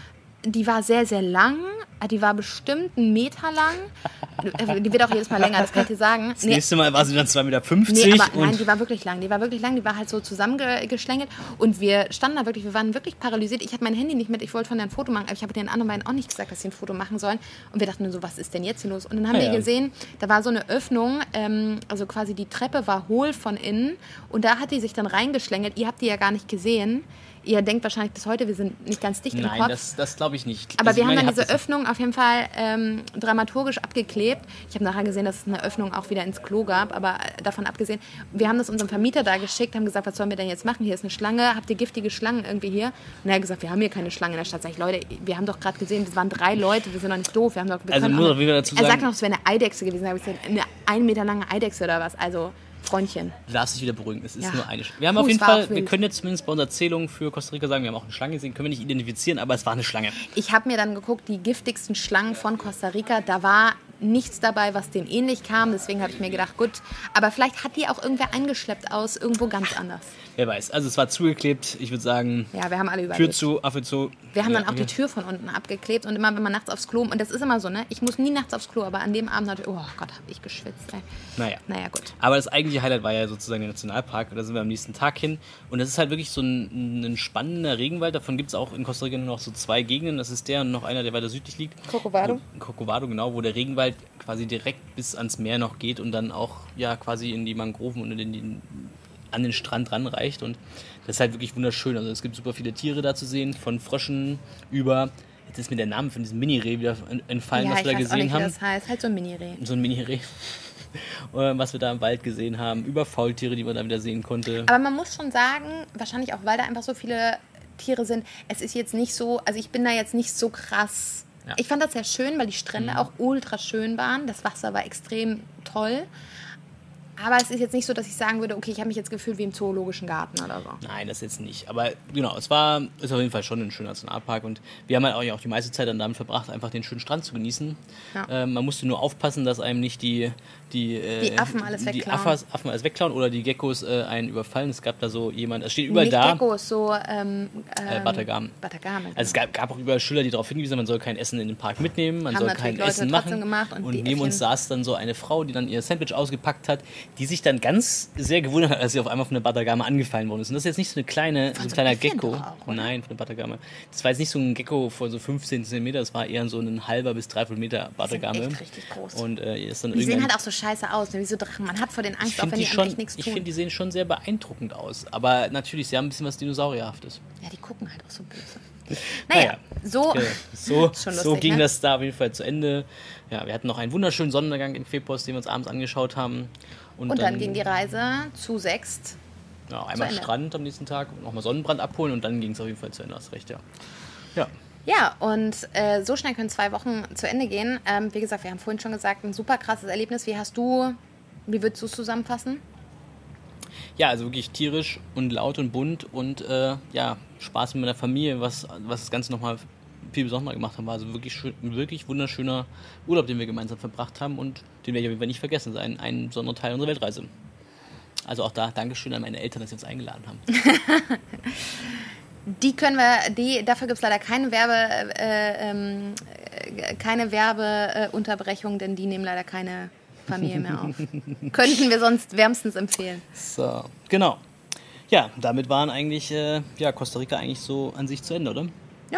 Die war sehr, sehr lang. Die war bestimmt 1 Meter lang. Die wird auch jedes Mal länger, das kann ich dir sagen. Das nächste Mal war sie dann 2,50 Meter. Nee, aber nein, die war wirklich lang. Die war halt so zusammengeschlängelt. Und wir standen da wirklich, wir waren wirklich paralysiert. Ich hatte mein Handy nicht mit, ich wollte von der ein Foto machen, aber ich habe den anderen beiden auch nicht gesagt, dass sie ein Foto machen sollen. Und wir dachten nur so, was ist denn jetzt hier los? Und dann haben wir gesehen, da war so eine Öffnung, also quasi die Treppe war hohl von innen. Und da hat die sich dann reingeschlängelt. Ihr habt die ja gar nicht gesehen. Ihr denkt wahrscheinlich bis heute, wir sind nicht ganz dicht im Kopf. Nein, das glaube ich nicht. Aber wir haben dann diese Öffnung auf jeden Fall dramaturgisch abgeklebt. Ich habe nachher gesehen, dass es eine Öffnung auch wieder ins Klo gab, aber davon abgesehen, wir haben das unserem Vermieter da geschickt, haben gesagt, was sollen wir denn jetzt machen? Hier ist eine Schlange, habt ihr giftige Schlangen irgendwie hier? Und er hat gesagt, wir haben hier keine Schlange in der Stadt. Sag ich, Leute, wir haben doch gerade gesehen, es waren 3 Leute, wir sind doch nicht doof. Wir haben doch, also nur, wie wir dazu sagen. Er sagt noch, es wäre eine Eidechse gewesen. Da habe ich gesagt, eine 1 Meter lange Eidechse oder was? Also Freundchen. Du darfst dich wieder beruhigen, es ist nur eine Schlange. Wir haben auf jeden Fall, wir können jetzt zumindest bei unserer Erzählung für Costa Rica sagen, wir haben auch eine Schlange gesehen, können wir nicht identifizieren, aber es war eine Schlange. Ich habe mir dann geguckt, die giftigsten Schlangen von Costa Rica, da war nichts dabei, was dem ähnlich kam, deswegen habe ich mir gedacht, gut, aber vielleicht hat die auch irgendwer eingeschleppt aus irgendwo ganz anders. Wer weiß, also es war zugeklebt, ich würde sagen, ja, wir haben alle überlebt. Tür zu, Affe zu. Wir haben dann auch die Tür von unten abgeklebt und immer, wenn man nachts aufs Klo, und das ist immer so, ne, ich muss nie nachts aufs Klo, aber an dem Abend oh Gott, habe ich geschwitzt, ey. Naja, gut. Aber das eigentliche Highlight war ja sozusagen der Nationalpark, und da sind wir am nächsten Tag hin und das ist halt wirklich so ein spannender Regenwald, davon gibt es auch in Costa Rica nur noch so 2 Gegenden, das ist der und noch einer, der weiter südlich liegt. Corcovado, genau, wo der Regenwald quasi direkt bis ans Meer noch geht und dann auch ja quasi in die Mangroven und an den Strand ranreicht und das ist halt wirklich wunderschön. Also es gibt super viele Tiere da zu sehen, von Fröschen über, jetzt ist mir der Name von diesem Mini-Reh wieder entfallen, was wir da gesehen haben. Ja, ich weiß auch nicht, wie das heißt, halt so ein Mini-Reh. So ein Mini-Reh, was wir da im Wald gesehen haben, über Faultiere, die man da wieder sehen konnte. Aber man muss schon sagen, wahrscheinlich auch, weil da einfach so viele Tiere sind, es ist jetzt nicht so, also ich bin da jetzt nicht so krass. Ja. Ich fand das sehr schön, weil die Strände auch ultra schön waren. Das Wasser war extrem toll. Aber es ist jetzt nicht so, dass ich sagen würde, okay, ich habe mich jetzt gefühlt wie im Zoologischen Garten oder so. Nein, das jetzt nicht. Aber genau, ist auf jeden Fall schon ein schöner Nationalpark. Und wir haben halt auch die meiste Zeit dann damit verbracht, einfach den schönen Strand zu genießen. Ja. Man musste nur aufpassen, dass einem nicht die Affen alles wegklauen. Affen alles wegklauen oder die Geckos einen überfallen. Es gab da so jemand, es steht überall da. Geckos, so Batagame. Batagame. Also es gab auch überall Schilder, die darauf hingewiesen haben, man soll kein Essen in den Park mitnehmen, man soll kein Essen machen. Und neben uns saß dann so eine Frau, die dann ihr Sandwich ausgepackt hat, die sich dann ganz sehr gewundert hat, als sie auf einmal von der Batagame angefallen worden ist. Und das ist jetzt nicht so ein kleiner Gecko. Auch, nein, von der Batagame. Das war jetzt nicht so ein Gecko von so 15 cm, das war eher so ein halber bis 3 Meter Batagame. Die sind echt richtig groß. Und ist dann die sehen halt auch so scheiße aus, wie so Drachen. Man hat vor den Angst, auch wenn die echt nichts tun. Ich finde, die sehen schon sehr beeindruckend aus. Aber natürlich, sie haben ein bisschen was Dinosaurierhaftes. Ja, die gucken halt auch so böse. Naja, so ging das da auf jeden Fall zu Ende. Ja, wir hatten noch einen wunderschönen Sonnenuntergang in Quepos, den wir uns abends angeschaut haben. Und dann ging die Reise zu Sext. Ja, einmal Strand am nächsten Tag, nochmal Sonnenbrand abholen und dann ging es auf jeden Fall zu Ende, hast recht, ja. Ja, und so schnell können 2 Wochen zu Ende gehen. Wie gesagt, wir haben vorhin schon gesagt, ein super krasses Erlebnis. Wie würdest du es zusammenfassen? Ja, also wirklich tierisch und laut und bunt und Spaß mit meiner Familie, was das Ganze nochmal viel besonderer gemacht haben. War also wirklich wunderschöner Urlaub, den wir gemeinsam verbracht haben und den werde ich auf jeden Fall nicht vergessen sein. Ein besonderer Teil unserer Weltreise. Also auch da Dankeschön an meine Eltern, dass sie uns eingeladen haben. Dafür gibt es leider keine Werbeunterbrechung, denn die nehmen leider keine Familie mehr auf. Könnten wir sonst wärmstens empfehlen. So, genau. Ja, damit waren eigentlich Costa Rica eigentlich so an sich zu Ende, oder?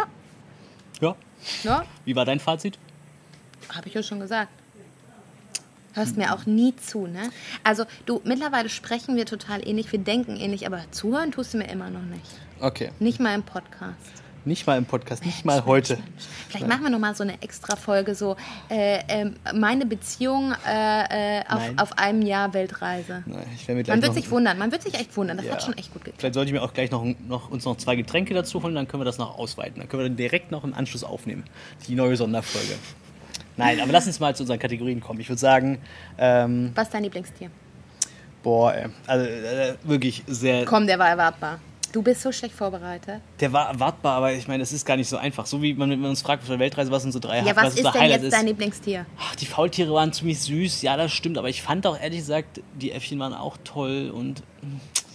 Ja. Wie war dein Fazit? Habe ich ja schon gesagt. Hörst mir auch nie zu, ne? Also mittlerweile sprechen wir total ähnlich, wir denken ähnlich, aber zuhören tust du mir immer noch nicht. Okay. Nicht mal im Podcast. Nicht mal im Podcast, nicht mal heute. Mensch. Vielleicht machen wir noch mal so eine Extra-Folge, so meine Beziehung auf einem Jahr Weltreise. Nein, man wird sich wundern, man wird sich echt wundern, das hat schon echt gut geklappt. Vielleicht sollte ich mir auch gleich uns noch 2 Getränke dazu holen, dann können wir das noch ausweiten. Dann können wir dann direkt noch im Anschluss aufnehmen, die neue Sonderfolge. Nein, aber lass uns mal zu unseren Kategorien kommen. Ich würde sagen... Was ist dein Lieblingstier? Boah, also wirklich sehr... Komm, der war erwartbar. Du bist so schlecht vorbereitet. Der war erwartbar, aber ich meine, es ist gar nicht so einfach. So wie wenn man uns fragt, was für Weltreise, was sind so 3 was ist denn jetzt dein Lieblingstier? Ach, die Faultiere waren ziemlich süß, ja, das stimmt. Aber ich fand auch, ehrlich gesagt, die Äffchen waren auch toll und...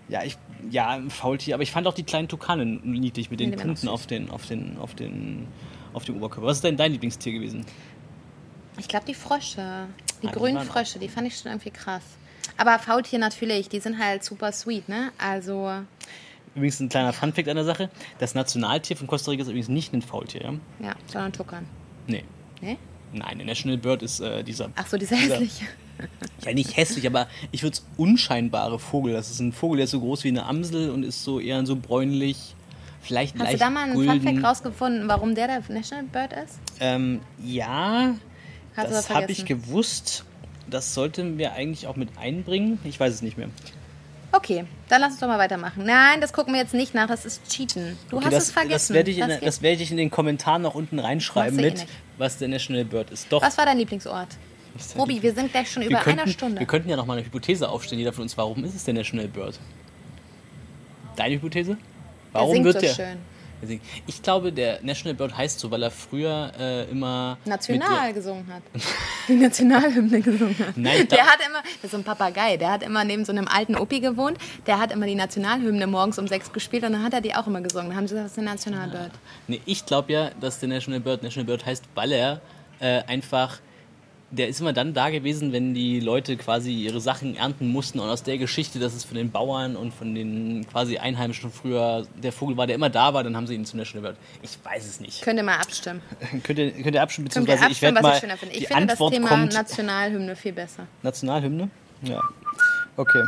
ein Faultier, aber ich fand auch die kleinen Tukane niedlich mit den Die waren Punkten auch auf dem Oberkörper. Was ist denn dein Lieblingstier gewesen? Ich glaube, die Frösche. Die Die grünen waren- Frösche, die fand ich schon irgendwie krass. Aber Faultier natürlich, die sind halt super sweet, ne? Also, Übrigens ein kleiner Funfact an der Sache. Das Nationaltier von Costa Rica ist übrigens nicht ein Faultier, ja? ja, sondern Tuckern. Nee. Ne? Nein, der National Bird ist dieser... Ach so, dieser hässliche. Ja, nicht hässlich, aber ich würde es unscheinbare Vogel. Das ist ein Vogel, der ist so groß wie eine Amsel und ist so eher so bräunlich, vielleicht Hast du leicht da mal einen gulden. Funfact rausgefunden, warum der National Bird ist? Ja, Hast du das das habe ich vergessen? gewusst. Das sollten wir eigentlich auch mit einbringen. Ich weiß es nicht mehr. Okay, dann lass uns doch mal weitermachen. Nein, das gucken wir jetzt nicht nach, das ist Cheaten. Du Okay, hast das, es vergessen. Das werde ich, geht. das werde ich in den Kommentaren noch unten reinschreiben Machst du eh mit, nicht. was der National Bird ist. Doch. Was war dein Lieblingsort? Was ist der Robi, wir sind gleich schon Wir über könnten, einer Stunde. Wir könnten ja noch mal eine Hypothese aufstellen, jeder von uns. Warum ist es der National Bird? Deine Hypothese? Warum singt wird so der? schön. Der singt. Ich glaube, der National Bird heißt so, weil er früher immer National gesungen hat. Die Nationalhymne gesungen hat. Nein, ich glaub- Der hat immer, das ist so ein Papagei, der hat immer neben so einem alten Opi gewohnt, der hat immer die Nationalhymne morgens um 6 gespielt und dann hat er die auch immer gesungen. Dann haben sie gesagt, das ist der Nationalbird. Nee, ich glaube ja, dass der National Bird heißt, weil er einfach, der ist immer dann da gewesen, wenn die Leute quasi ihre Sachen ernten mussten und aus der Geschichte, dass es von den Bauern und von den quasi Einheimischen früher der Vogel war, der immer da war, dann haben sie ihn zum National Bird. Ich weiß es nicht. Könnt ihr mal abstimmen. Könnt ihr abstimmen, Könnt ihr beziehungsweise ich abstimmen, werde was mal, ich schöner finde. Ich die finde das Antwort Thema kommt, Nationalhymne viel besser. Nationalhymne? Ja. Okay.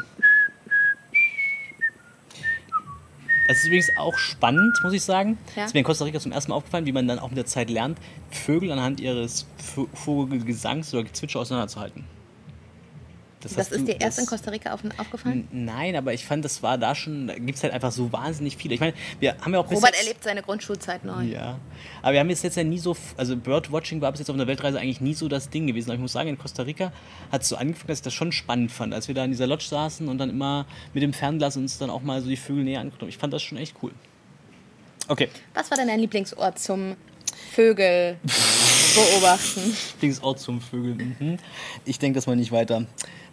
Das ist übrigens auch spannend, muss ich sagen. Ja? Das ist mir in Costa Rica zum ersten Mal aufgefallen, wie man dann auch mit der Zeit lernt, Vögel anhand ihres Vogelgesangs oder Gezwitscher auseinanderzuhalten. Das hast ist du- dir erst in das- Costa Rica aufgefallen? Nein, aber ich fand, das war da schon, da gibt es halt einfach so wahnsinnig viele. Ich meine, wir haben ja auch bis Robert jetzt, erlebt seine Grundschulzeit neu. ja, aber wir haben jetzt ja nie so, also Birdwatching war bis jetzt auf einer Weltreise eigentlich nie so das Ding gewesen. Aber ich muss sagen, in Costa Rica hat es so angefangen, dass ich das schon spannend fand, als wir da in dieser Lodge saßen und dann immer mit dem Fernglas uns dann auch mal so die Vögel näher angeguckt haben. Ich fand das schon echt cool. Okay, Was war denn dein Lieblingsort zum Vögel beobachten? Lieblingsort zum Vögeln. Mhm. Ich denke das mal nicht weiter.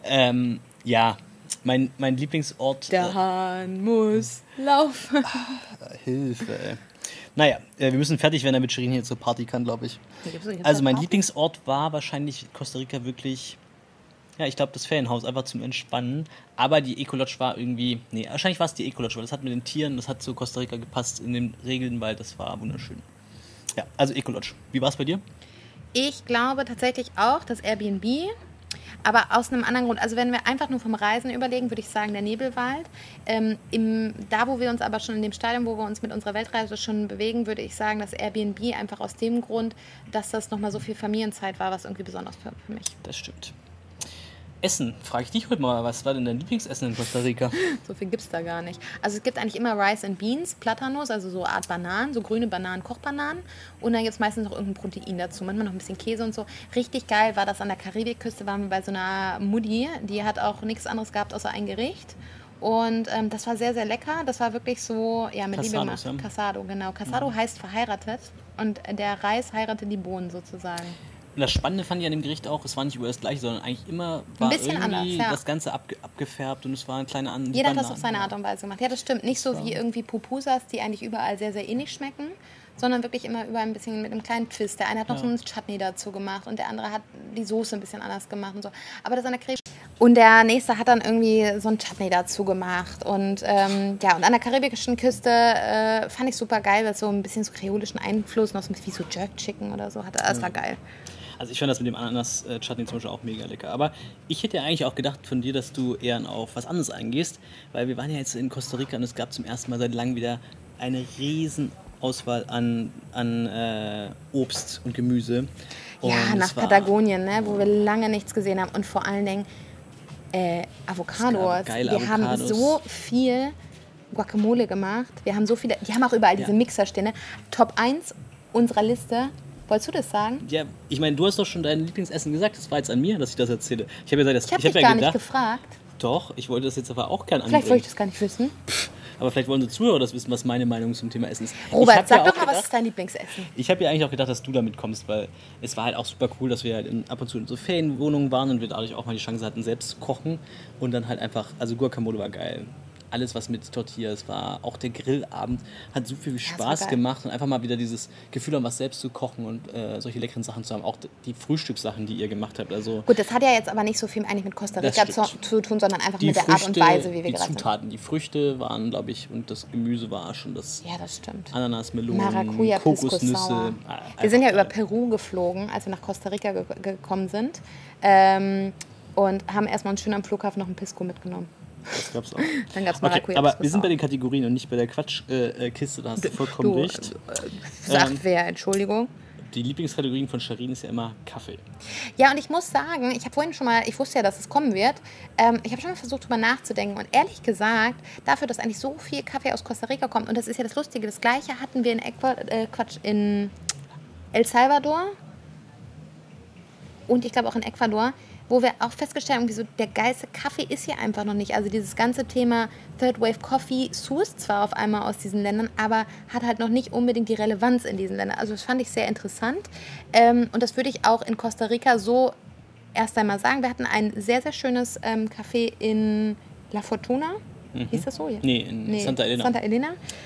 Ja, mein Lieblingsort. Der Hahn muss laufen. Hilfe, ey. Naja, wir müssen fertig werden, damit Shirin hier zur Party kann, glaube ich. Also mein Lieblingsort war wahrscheinlich Costa Rica wirklich, ja, ich glaube das Ferienhaus, einfach zum Entspannen. Aber die Ecolodge war irgendwie, nee, wahrscheinlich war es die Ecolodge, weil das hat mit den Tieren, das hat zu Costa Rica gepasst in den Regenwald, das war wunderschön. Ja, also Ecolodge. Wie war es bei dir? Ich glaube tatsächlich auch das Airbnb, aber aus einem anderen Grund. Also wenn wir einfach nur vom Reisen überlegen, würde ich sagen der Nebelwald. Da, wo wir uns aber schon in dem Stadium, wo wir uns mit unserer Weltreise schon bewegen, würde ich sagen, das Airbnb einfach aus dem Grund, dass das nochmal so viel Familienzeit war, was irgendwie besonders für mich. Das stimmt. Essen, frage ich dich heute mal, was war denn dein Lieblingsessen in Costa Rica? So viel gibt es da gar nicht. Also es gibt eigentlich immer Rice and Beans, Platanos, also so Art Bananen, so grüne Bananen, Kochbananen. Und dann gibt es meistens noch irgendein Protein dazu, manchmal noch ein bisschen Käse und so. Richtig geil war das an der Karibikküste, waren wir bei so einer Mutti, die hat auch nichts anderes gehabt außer ein Gericht. Und das war sehr, sehr lecker. Das war wirklich so, ja, mit Liebe Casados, gemacht. ja. Casado, genau. Casado heißt verheiratet und der Reis heiratet die Bohnen sozusagen. Und das Spannende fand ich an dem Gericht auch, es war nicht über das gleiche, sondern eigentlich immer war bisschen irgendwie anders, ja. das Ganze abgefärbt und es war eine kleine andere Jeder hat das auf seine Art und Weise gemacht. Ja, das stimmt. Nicht so wie irgendwie Pupusas, die eigentlich überall sehr, sehr ähnlich schmecken, sondern wirklich immer überall ein bisschen mit einem kleinen Twist. Der eine hat noch so einen Chutney dazu gemacht und der andere hat die Soße ein bisschen anders gemacht und so. Aber das an der Karibik. Und der nächste hat dann irgendwie so einen Chutney dazu gemacht. Und ja, und an der karibischen Küste fand ich super geil, weil es so ein bisschen so kreolischen Einfluss, noch so wie so Jerk Chicken oder so hatte. Das war geil. Also ich fand das mit dem Ananas-Chutney zum Beispiel auch mega lecker. Aber ich hätte ja eigentlich auch gedacht von dir, dass du eher auf was anderes eingehst, weil wir waren ja jetzt in Costa Rica und es gab zum ersten Mal seit langem wieder eine riesen Auswahl an Obst und Gemüse. Und Ja, nach es war Patagonien, ne, wo wir lange nichts gesehen haben. Und vor allen Dingen Avocados. Es gab geile Wir haben Avocados. so viel Guacamole gemacht. Wir haben so viele, die haben auch überall diese Mixer stehen. Ne? Top 1 unserer Liste. Wolltest du das sagen? Ja, ich meine, du hast doch schon dein Lieblingsessen gesagt. Das war jetzt an mir, dass ich das erzähle. Ich habe ja, Ich habe dich gar nicht gefragt. Doch, ich wollte das jetzt aber auch gern Vielleicht anbringen. wollte ich das gar nicht wissen. Aber vielleicht wollen die Zuhörer das wissen, was meine Meinung zum Thema Essen ist. Robert, Ich sag hab ja doch auch mal, was gedacht- ist dein Lieblingsessen? Ich habe ja eigentlich auch gedacht, dass du damit kommst, weil es war halt auch super cool, dass wir halt ab und zu in so Ferienwohnungen waren und wir dadurch auch mal die Chance hatten, selbst zu kochen und dann halt einfach, also Guacamole war geil. alles, was mit Tortillas war. Auch der Grillabend hat so viel Spaß gemacht und einfach mal wieder dieses Gefühl haben, was selbst zu kochen und solche leckeren Sachen zu haben. Auch die Frühstückssachen, die ihr gemacht habt. Also gut, das hat ja jetzt aber nicht so viel eigentlich mit Costa Rica zu tun, sondern einfach mit der Art und Weise, wie wir gerade sind. Die Zutaten, die Früchte waren, glaube ich, und das Gemüse war schon das. Ja, das stimmt. Ananas, Melonen, Maracuja, Kokosnüsse. Wir sind ja über Peru geflogen, als wir nach Costa Rica gekommen sind. Und haben erstmal uns schön am Flughafen noch ein Pisco mitgenommen. Das gab's auch. Dann gab's Maracuja. Okay, aber wir sind bei den Kategorien und nicht bei der Quatschkiste, da hast du vollkommen recht. Sagt wer, Entschuldigung. Die Lieblingskategorien von Shireen ist ja immer Kaffee. Ja, und ich muss sagen, ich wusste ja, dass es kommen wird. Ich habe schon mal versucht, drüber nachzudenken. Und ehrlich gesagt, dafür, dass eigentlich so viel Kaffee aus Costa Rica kommt, und das ist ja das Lustige, das Gleiche hatten wir in El Salvador und ich glaube auch in Ecuador, wo wir auch festgestellt haben, so der geilste Kaffee ist hier einfach noch nicht. Also dieses ganze Thema Third Wave Coffee sourced zwar auf einmal aus diesen Ländern, aber hat halt noch nicht unbedingt die Relevanz in diesen Ländern. Also das fand ich sehr interessant. Und das würde ich auch in Costa Rica so erst einmal sagen. Wir hatten ein sehr, sehr schönes Café in La Fortuna. Hieß das so? Ja. Nee, Santa Elena. Santa Elena.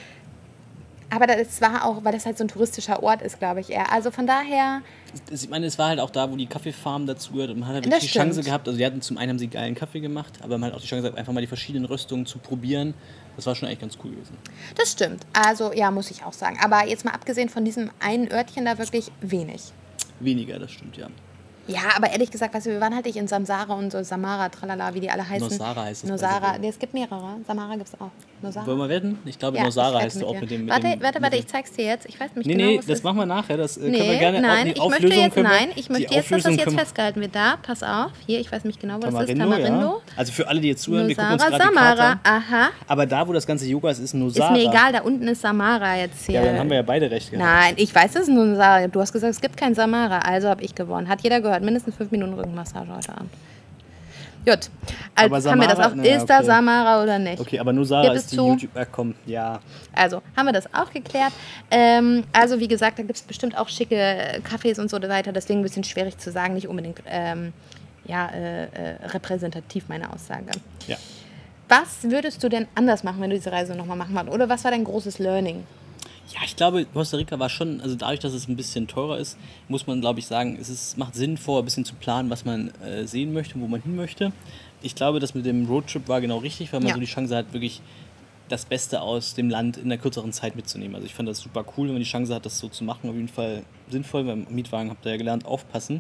Aber das war auch, weil das halt so ein touristischer Ort ist, glaube ich eher. Also von daher... Ich meine, es war halt auch da, wo die Kaffeefarm dazu gehört. Und man hat halt wirklich die Chance gehabt, also zum einen haben sie geilen Kaffee gemacht, aber man hat auch die Chance gehabt, einfach mal die verschiedenen Röstungen zu probieren. Das war schon echt ganz cool gewesen. Das stimmt. Also ja, muss ich auch sagen. Aber jetzt mal abgesehen von diesem einen Örtchen da wirklich wenig. Weniger, das stimmt, ja. Ja, aber ehrlich gesagt, weißt du, wir waren halt nicht in Samsara und so Samara, tralala, wie die alle heißen. Nosara heißt es. Nosara, nee, es gibt mehrere. Samara gibt es auch. Nosara. Wollen wir wetten? Ich glaube, ja, Nosara heißt es auch mit dem... Warte, ich zeig's dir jetzt. Ich weiß nicht genau, Nee, das machen wir nachher. Das können wir gerne die Auflösung... Ich möchte jetzt, dass das jetzt festgehalten wird. Da, pass auf. Hier, ich weiß nicht genau, was das ist. Tamarindo. Ja. Also für alle, die jetzt zuhören, Nosara, wir gucken uns gerade die Samara, Karte an. aha. Aber da, wo das ganze Yoga ist Nosara. Ist mir egal, da unten ist Samara jetzt hier. Ja, dann haben wir ja beide recht gehabt. Nein, ich weiß, es ist Nosara. Du hast gesagt, es gibt kein Samara, also habe ich gewonnen. Hat jeder gehört. Mindestens 5 Minuten Rückenmassage heute Abend. Gut, also haben wir das auch. Ist da Samara oder nicht? Okay, aber Nosara ist die YouTube... komm, ja. Also, haben wir das auch geklärt. Also, wie gesagt, da gibt es bestimmt auch schicke Cafés und so weiter. Deswegen ein bisschen schwierig zu sagen. Nicht unbedingt repräsentativ, meine Aussage. Ja. Was würdest du denn anders machen, wenn du diese Reise nochmal machen würdest? Oder was war dein großes Learning? Ja, ich glaube, Costa Rica war schon, also dadurch, dass es ein bisschen teurer ist, muss man, glaube ich, sagen, macht Sinn, vorher ein bisschen zu planen, was man sehen möchte, wo man hin möchte. Ich glaube, das mit dem Roadtrip war genau richtig, weil man so die Chance hat, wirklich das Beste aus dem Land in einer kürzeren Zeit mitzunehmen. Also ich fand das super cool, wenn man die Chance hat, das so zu machen. Auf jeden Fall sinnvoll, beim Mietwagen habt ihr ja gelernt, aufpassen.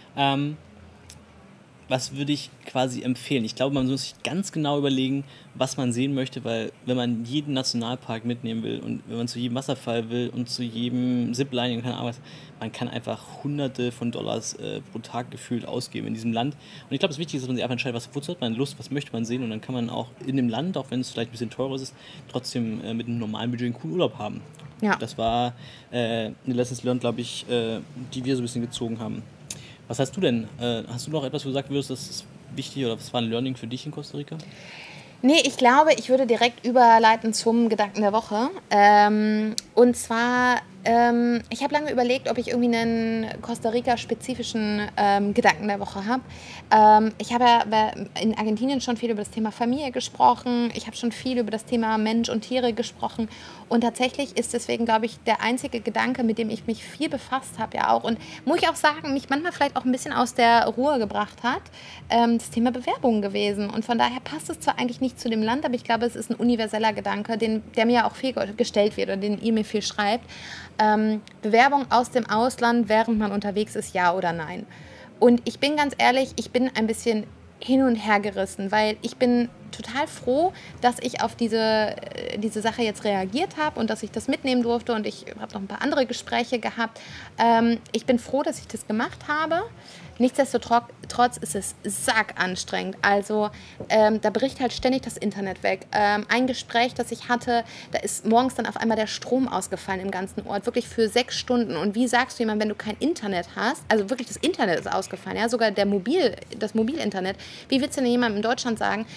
Was würde ich quasi empfehlen? Ich glaube, man muss sich ganz genau überlegen, was man sehen möchte, weil wenn man jeden Nationalpark mitnehmen will und wenn man zu jedem Wasserfall will und zu jedem Ziplining, keine Ahnung was, man kann einfach Hunderte von Dollars pro Tag gefühlt ausgeben in diesem Land. Und ich glaube, das Wichtigste ist, dass man sich einfach entscheidet, wozu hat man Lust, was möchte man sehen und dann kann man auch in dem Land, auch wenn es vielleicht ein bisschen teurer ist, trotzdem mit einem normalen Budget einen coolen Urlaub haben. Ja. Das war eine Lessons learned, glaube ich, die wir so ein bisschen gezogen haben. Was hast du denn? Hast du noch etwas, wo du sagen würdest, das ist wichtig oder was war ein Learning für dich in Costa Rica? Nee, ich glaube, ich würde direkt überleiten zum Gedanken der Woche. Und zwar, ich habe lange überlegt, ob ich irgendwie einen Costa Rica-spezifischen Gedanken der Woche habe. Ich habe ja in Argentinien schon viel über das Thema Familie gesprochen. Ich habe schon viel über das Thema Mensch und Tiere gesprochen. Und tatsächlich ist deswegen, glaube ich, der einzige Gedanke, mit dem ich mich viel befasst habe, ja auch. Und muss ich auch sagen, mich manchmal vielleicht auch ein bisschen aus der Ruhe gebracht hat, das Thema Bewerbungen gewesen. Und von daher passt es zwar eigentlich nicht zu dem Land, aber ich glaube, es ist ein universeller Gedanke, der mir auch viel gestellt wird oder den ihr mir viel schreibt. Bewerbung aus dem Ausland, während man unterwegs ist, ja oder nein? Und ich bin ganz ehrlich, ich bin ein bisschen hin und her gerissen, weil ich bin total froh, dass ich auf diese Sache jetzt reagiert habe und dass ich das mitnehmen durfte und ich habe noch ein paar andere Gespräche gehabt. Ich bin froh, dass ich das gemacht habe. Nichtsdestotrotz ist es sackanstrengend. Also da bricht halt ständig das Internet weg. Ein Gespräch, das ich hatte, da ist morgens dann auf einmal der Strom ausgefallen im ganzen Ort, wirklich für 6 Stunden. Und wie sagst du jemandem, wenn du kein Internet hast, also wirklich das Internet ist ausgefallen, ja, sogar das Mobilinternet, wie willst du denn jemandem in Deutschland sagen, dass du leider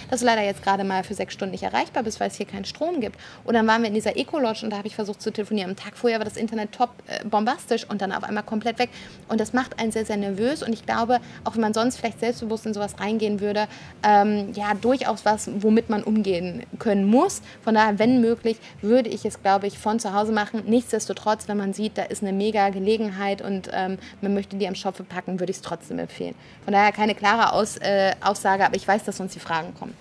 jetzt gerade mal für 6 Stunden nicht erreichbar bist, weil es hier keinen Strom gibt. Und dann waren wir in dieser Eco-Lodge und da habe ich versucht zu telefonieren. Am Tag vorher war das Internet top bombastisch und dann auf einmal komplett weg. Und das macht einen sehr, sehr nervös. Und ich glaube, auch wenn man sonst vielleicht selbstbewusst in sowas reingehen würde, durchaus was, womit man umgehen können muss. Von daher, wenn möglich, würde ich es, glaube ich, von zu Hause machen. Nichtsdestotrotz, wenn man sieht, da ist eine mega Gelegenheit und man möchte die am Schopfe packen, würde ich es trotzdem empfehlen. Von daher keine klare Aussage, aber ich weiß, dass uns die Fragen kommen.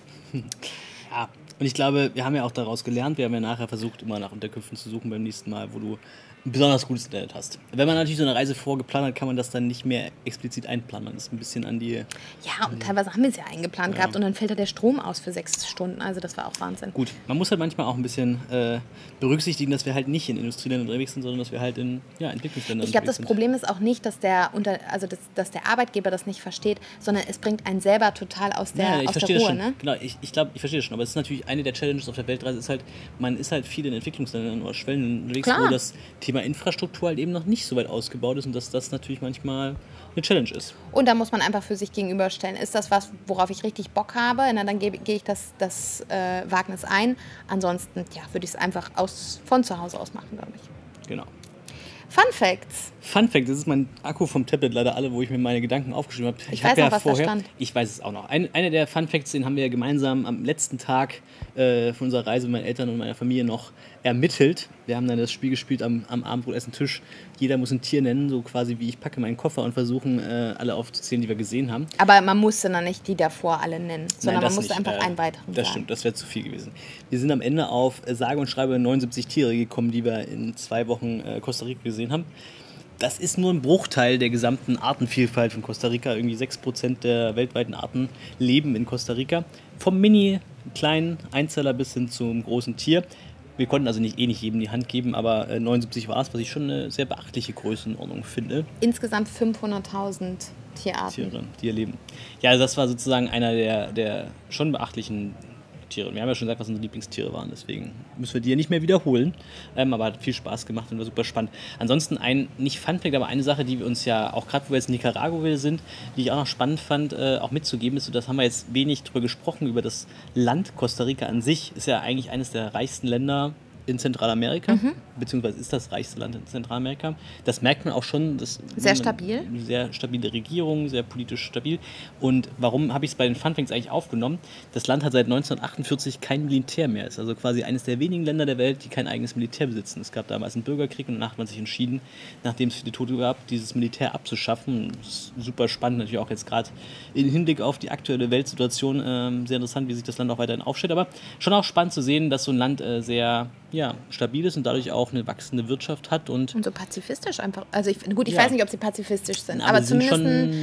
Ja, und ich glaube, wir haben ja auch daraus gelernt, wir haben ja nachher versucht, immer nach Unterkünften zu suchen beim nächsten Mal, wo du ein besonders gutes Internet hast. Wenn man natürlich so eine Reise vorgeplant hat, kann man das dann nicht mehr explizit einplanen. Man ist ein bisschen an die... Ja, und teilweise haben wir es ja eingeplant gehabt und dann fällt da der Strom aus für 6 Stunden. Also das war auch Wahnsinn. Gut, man muss halt manchmal auch ein bisschen berücksichtigen, dass wir halt nicht in Industrieländern unterwegs sind, sondern dass wir halt in Entwicklungsländern Ich glaube, das Problem ist auch nicht, dass der Arbeitgeber das nicht versteht, sondern es bringt einen selber total aus der Ruhe. Ne? Genau, ich glaube, ich verstehe das schon. Aber es ist natürlich eine der Challenges auf der Weltreise, ist halt, man ist halt viel in Entwicklungsländern oder Schwellen unterwegs, wo das Thema Infrastruktur halt eben noch nicht so weit ausgebaut ist und dass das natürlich manchmal eine Challenge ist. Und da muss man einfach für sich gegenüberstellen. Ist das was, worauf ich richtig Bock habe? Na, dann gehe ich das Wagnis ein. Ansonsten würde ich es einfach von zu Hause aus machen, glaube ich. Genau. Fun Facts. Fun Fact, das ist mein Akku vom Tablet leider alle, wo ich mir meine Gedanken aufgeschrieben habe. Ich weiß noch, was da stand. Ich weiß es auch noch. Einer der Fun Facts, den haben wir ja gemeinsam am letzten Tag von unserer Reise mit meinen Eltern und meiner Familie noch ermittelt. Wir haben dann das Spiel gespielt am Abendbrotessen-Tisch. Jeder muss ein Tier nennen, so quasi wie ich packe meinen Koffer und versuchen, alle aufzuzählen, die wir gesehen haben. Aber man musste dann nicht die davor alle nennen, sondern man musste einfach einen weiteren sagen. Das stimmt, das wäre zu viel gewesen. Wir sind am Ende auf sage und schreibe 79 Tiere gekommen, die wir in 2 Wochen Costa Rica gesehen haben. Das ist nur ein Bruchteil der gesamten Artenvielfalt von Costa Rica. Irgendwie 6% der weltweiten Arten leben in Costa Rica. Vom mini kleinen Einzeller bis hin zum großen Tier. Wir konnten also nicht jedem die Hand geben, aber 79 war es, was ich schon eine sehr beachtliche Größenordnung finde. Insgesamt 500.000 Tierarten. Tiere, die hier leben. Ja, also das war sozusagen einer der schon beachtlichen Tiere. Wir haben ja schon gesagt, was unsere Lieblingstiere waren, deswegen müssen wir die ja nicht mehr wiederholen. Aber hat viel Spaß gemacht und war super spannend. Ansonsten nicht Funfact, aber eine Sache, die wir uns ja auch gerade, wo wir jetzt in Nicaragua sind, die ich auch noch spannend fand, auch mitzugeben, ist, so, das haben wir jetzt wenig drüber gesprochen, über das Land Costa Rica an sich, ist ja eigentlich eines der reichsten Länder in Zentralamerika, beziehungsweise ist das reichste Land in Zentralamerika. Das merkt man auch schon. Sehr stabil. Sehr stabile Regierung, sehr politisch stabil. Und warum habe ich es bei den Funfacts eigentlich aufgenommen? Das Land hat seit 1948 kein Militär mehr. Ist also quasi eines der wenigen Länder der Welt, die kein eigenes Militär besitzen. Es gab damals einen Bürgerkrieg und danach hat man sich entschieden, nachdem es viele Tote gab, dieses Militär abzuschaffen. Das ist super spannend, natürlich auch jetzt gerade im Hinblick auf die aktuelle Weltsituation sehr interessant, wie sich das Land auch weiterhin aufstellt. Aber schon auch spannend zu sehen, dass so ein Land sehr stabil ist und dadurch auch eine wachsende Wirtschaft hat. Und so pazifistisch einfach. Also ich weiß nicht, ob sie pazifistisch sind, aber zumindest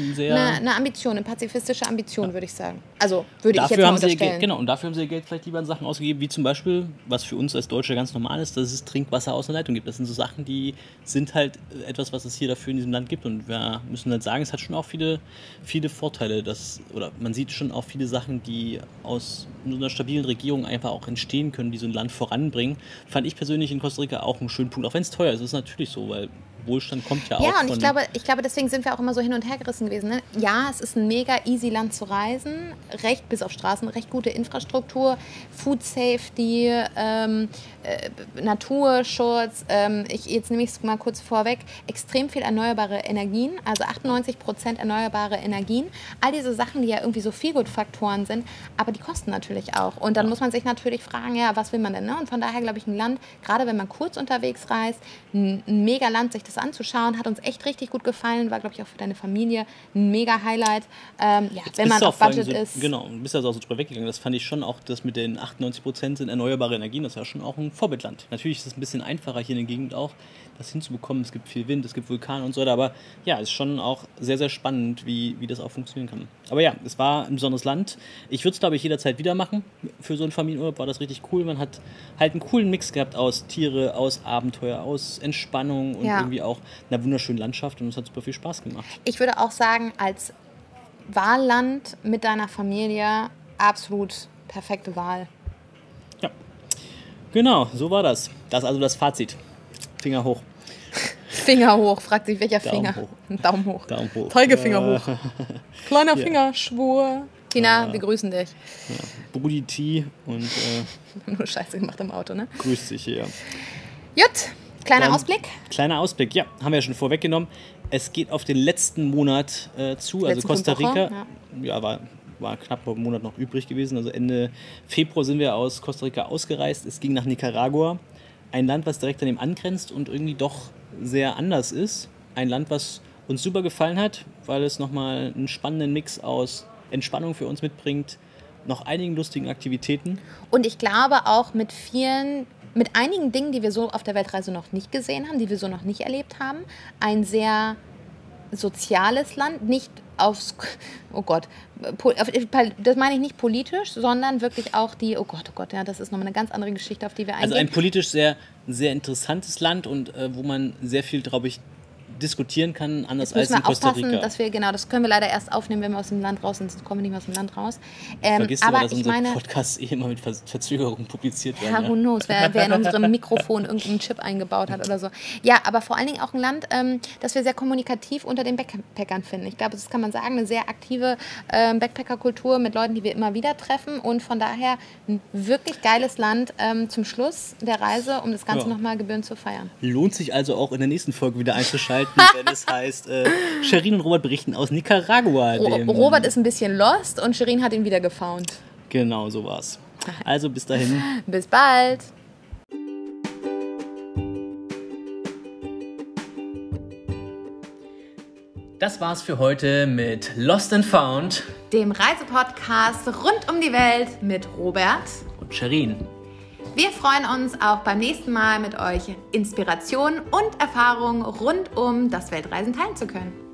eine Ambition, eine pazifistische Ambition, würde ich sagen. Also würde ich jetzt mal unterstellen. Und dafür haben sie ihr Geld vielleicht lieber an Sachen ausgegeben, wie zum Beispiel, was für uns als Deutsche ganz normal ist, dass es Trinkwasser aus der Leitung gibt. Das sind so Sachen, die sind halt etwas, was es hier dafür in diesem Land gibt. Und wir müssen halt sagen, es hat schon auch viele, viele Vorteile. Oder man sieht schon auch viele Sachen, die aus so einer stabilen Regierung einfach auch entstehen können, die so ein Land voranbringen. Fand ich persönlich in Costa Rica auch einen schönen Punkt, auch wenn es teuer ist. Das ist natürlich so, weil Wohlstand kommt ja auch von... Ja, und ich glaube, deswegen sind wir auch immer so hin und her gerissen gewesen. Ne? Ja, es ist ein mega easy Land zu reisen, bis auf Straßen, recht gute Infrastruktur, Food Safety, Naturschutz, jetzt nehme ich es mal kurz vorweg, extrem viel erneuerbare Energien, also 98% erneuerbare Energien. All diese Sachen, die ja irgendwie so Feelgood-Faktoren sind, aber die kosten natürlich auch. Und dann muss man sich natürlich fragen, ja, was will man denn? Ne? Und von daher glaube ich, ein Land, gerade wenn man kurz unterwegs reist, ein mega Land, sich das anzuschauen, hat uns echt richtig gut gefallen, war, glaube ich, auch für deine Familie ein mega Highlight. Wenn man auf Budget ist. Genau, du bist also auch so drüber weggegangen. Das fand ich schon auch, das mit den 98% sind erneuerbare Energien, das ist ja schon auch ein Vorbildland. Natürlich ist es ein bisschen einfacher hier in der Gegend auch, das hinzubekommen. Es gibt viel Wind, es gibt Vulkane und so weiter, aber ja, es ist schon auch sehr, sehr spannend, wie das auch funktionieren kann. Aber ja, es war ein besonderes Land. Ich würde es, glaube ich, jederzeit wieder machen. Für so einen Familienurlaub war das richtig cool. Man hat halt einen coolen Mix gehabt aus Tiere, aus Abenteuer, aus Entspannung und irgendwie auch einer wunderschönen Landschaft und es hat super viel Spaß gemacht. Ich würde auch sagen, als Wahlland mit deiner Familie absolut perfekte Wahl. Ja, genau, so war das. Das ist also das Fazit. Finger hoch. Finger hoch, fragt sich welcher Daumen Finger. Hoch. Daumen hoch. Daumen hoch. Zeigefinger hoch. Kleiner Finger, Schwur. Tina, wir grüßen dich. Ja, Brudi T und nur Scheiße gemacht im Auto, ne? Grüßt dich hier. Gut, kleiner Ausblick. Kleiner Ausblick, ja, haben wir ja schon vorweggenommen. Es geht auf den letzten Monat zu, also Costa Rica. Ja, war knapp einen Monat noch übrig gewesen. Also Ende Februar sind wir aus Costa Rica ausgereist. Es ging nach Nicaragua, ein Land, was direkt an dem angrenzt und irgendwie doch sehr anders ist. Ein Land, was uns super gefallen hat, weil es nochmal einen spannenden Mix aus Entspannung für uns mitbringt, noch einigen lustigen Aktivitäten. Und ich glaube auch mit einigen Dingen, die wir so auf der Weltreise noch nicht gesehen haben, die wir so noch nicht erlebt haben. Ein sehr soziales Land, nicht aufs, oh Gott, das meine ich nicht politisch, sondern wirklich auch oh Gott, ja, das ist nochmal eine ganz andere Geschichte, auf die wir eingehen. Also ein politisch sehr, sehr interessantes Land und wo man sehr viel, glaube ich, diskutieren kann, anders als in Costa Rica. Dass wir, genau, das können wir leider erst aufnehmen, wenn wir aus dem Land raus sind, sonst kommen wir nicht mehr aus dem Land raus. Vergisst aber, dass unser Podcast immer mit Verzögerung publiziert wird. Ja, who knows, wer in unserem Mikrofon irgendeinen Chip eingebaut hat oder so. Ja, aber vor allen Dingen auch ein Land, das wir sehr kommunikativ unter den Backpackern finden. Ich glaube, das kann man sagen, eine sehr aktive Backpacker-Kultur mit Leuten, die wir immer wieder treffen und von daher ein wirklich geiles Land zum Schluss der Reise, um das Ganze nochmal gebührend zu feiern. Lohnt sich also auch in der nächsten Folge wieder einzuschalten, wenn es heißt, Sherin und Robert berichten aus Nicaragua. Robert ist ein bisschen lost und Sherin hat ihn wieder gefound. Genau, so war's. Also bis dahin. Bis bald. Das war's für heute mit Lost and Found, dem Reisepodcast rund um die Welt mit Robert und Sherin. Wir freuen uns auch beim nächsten Mal mit euch Inspirationen und Erfahrungen rund um das Weltreisen teilen zu können.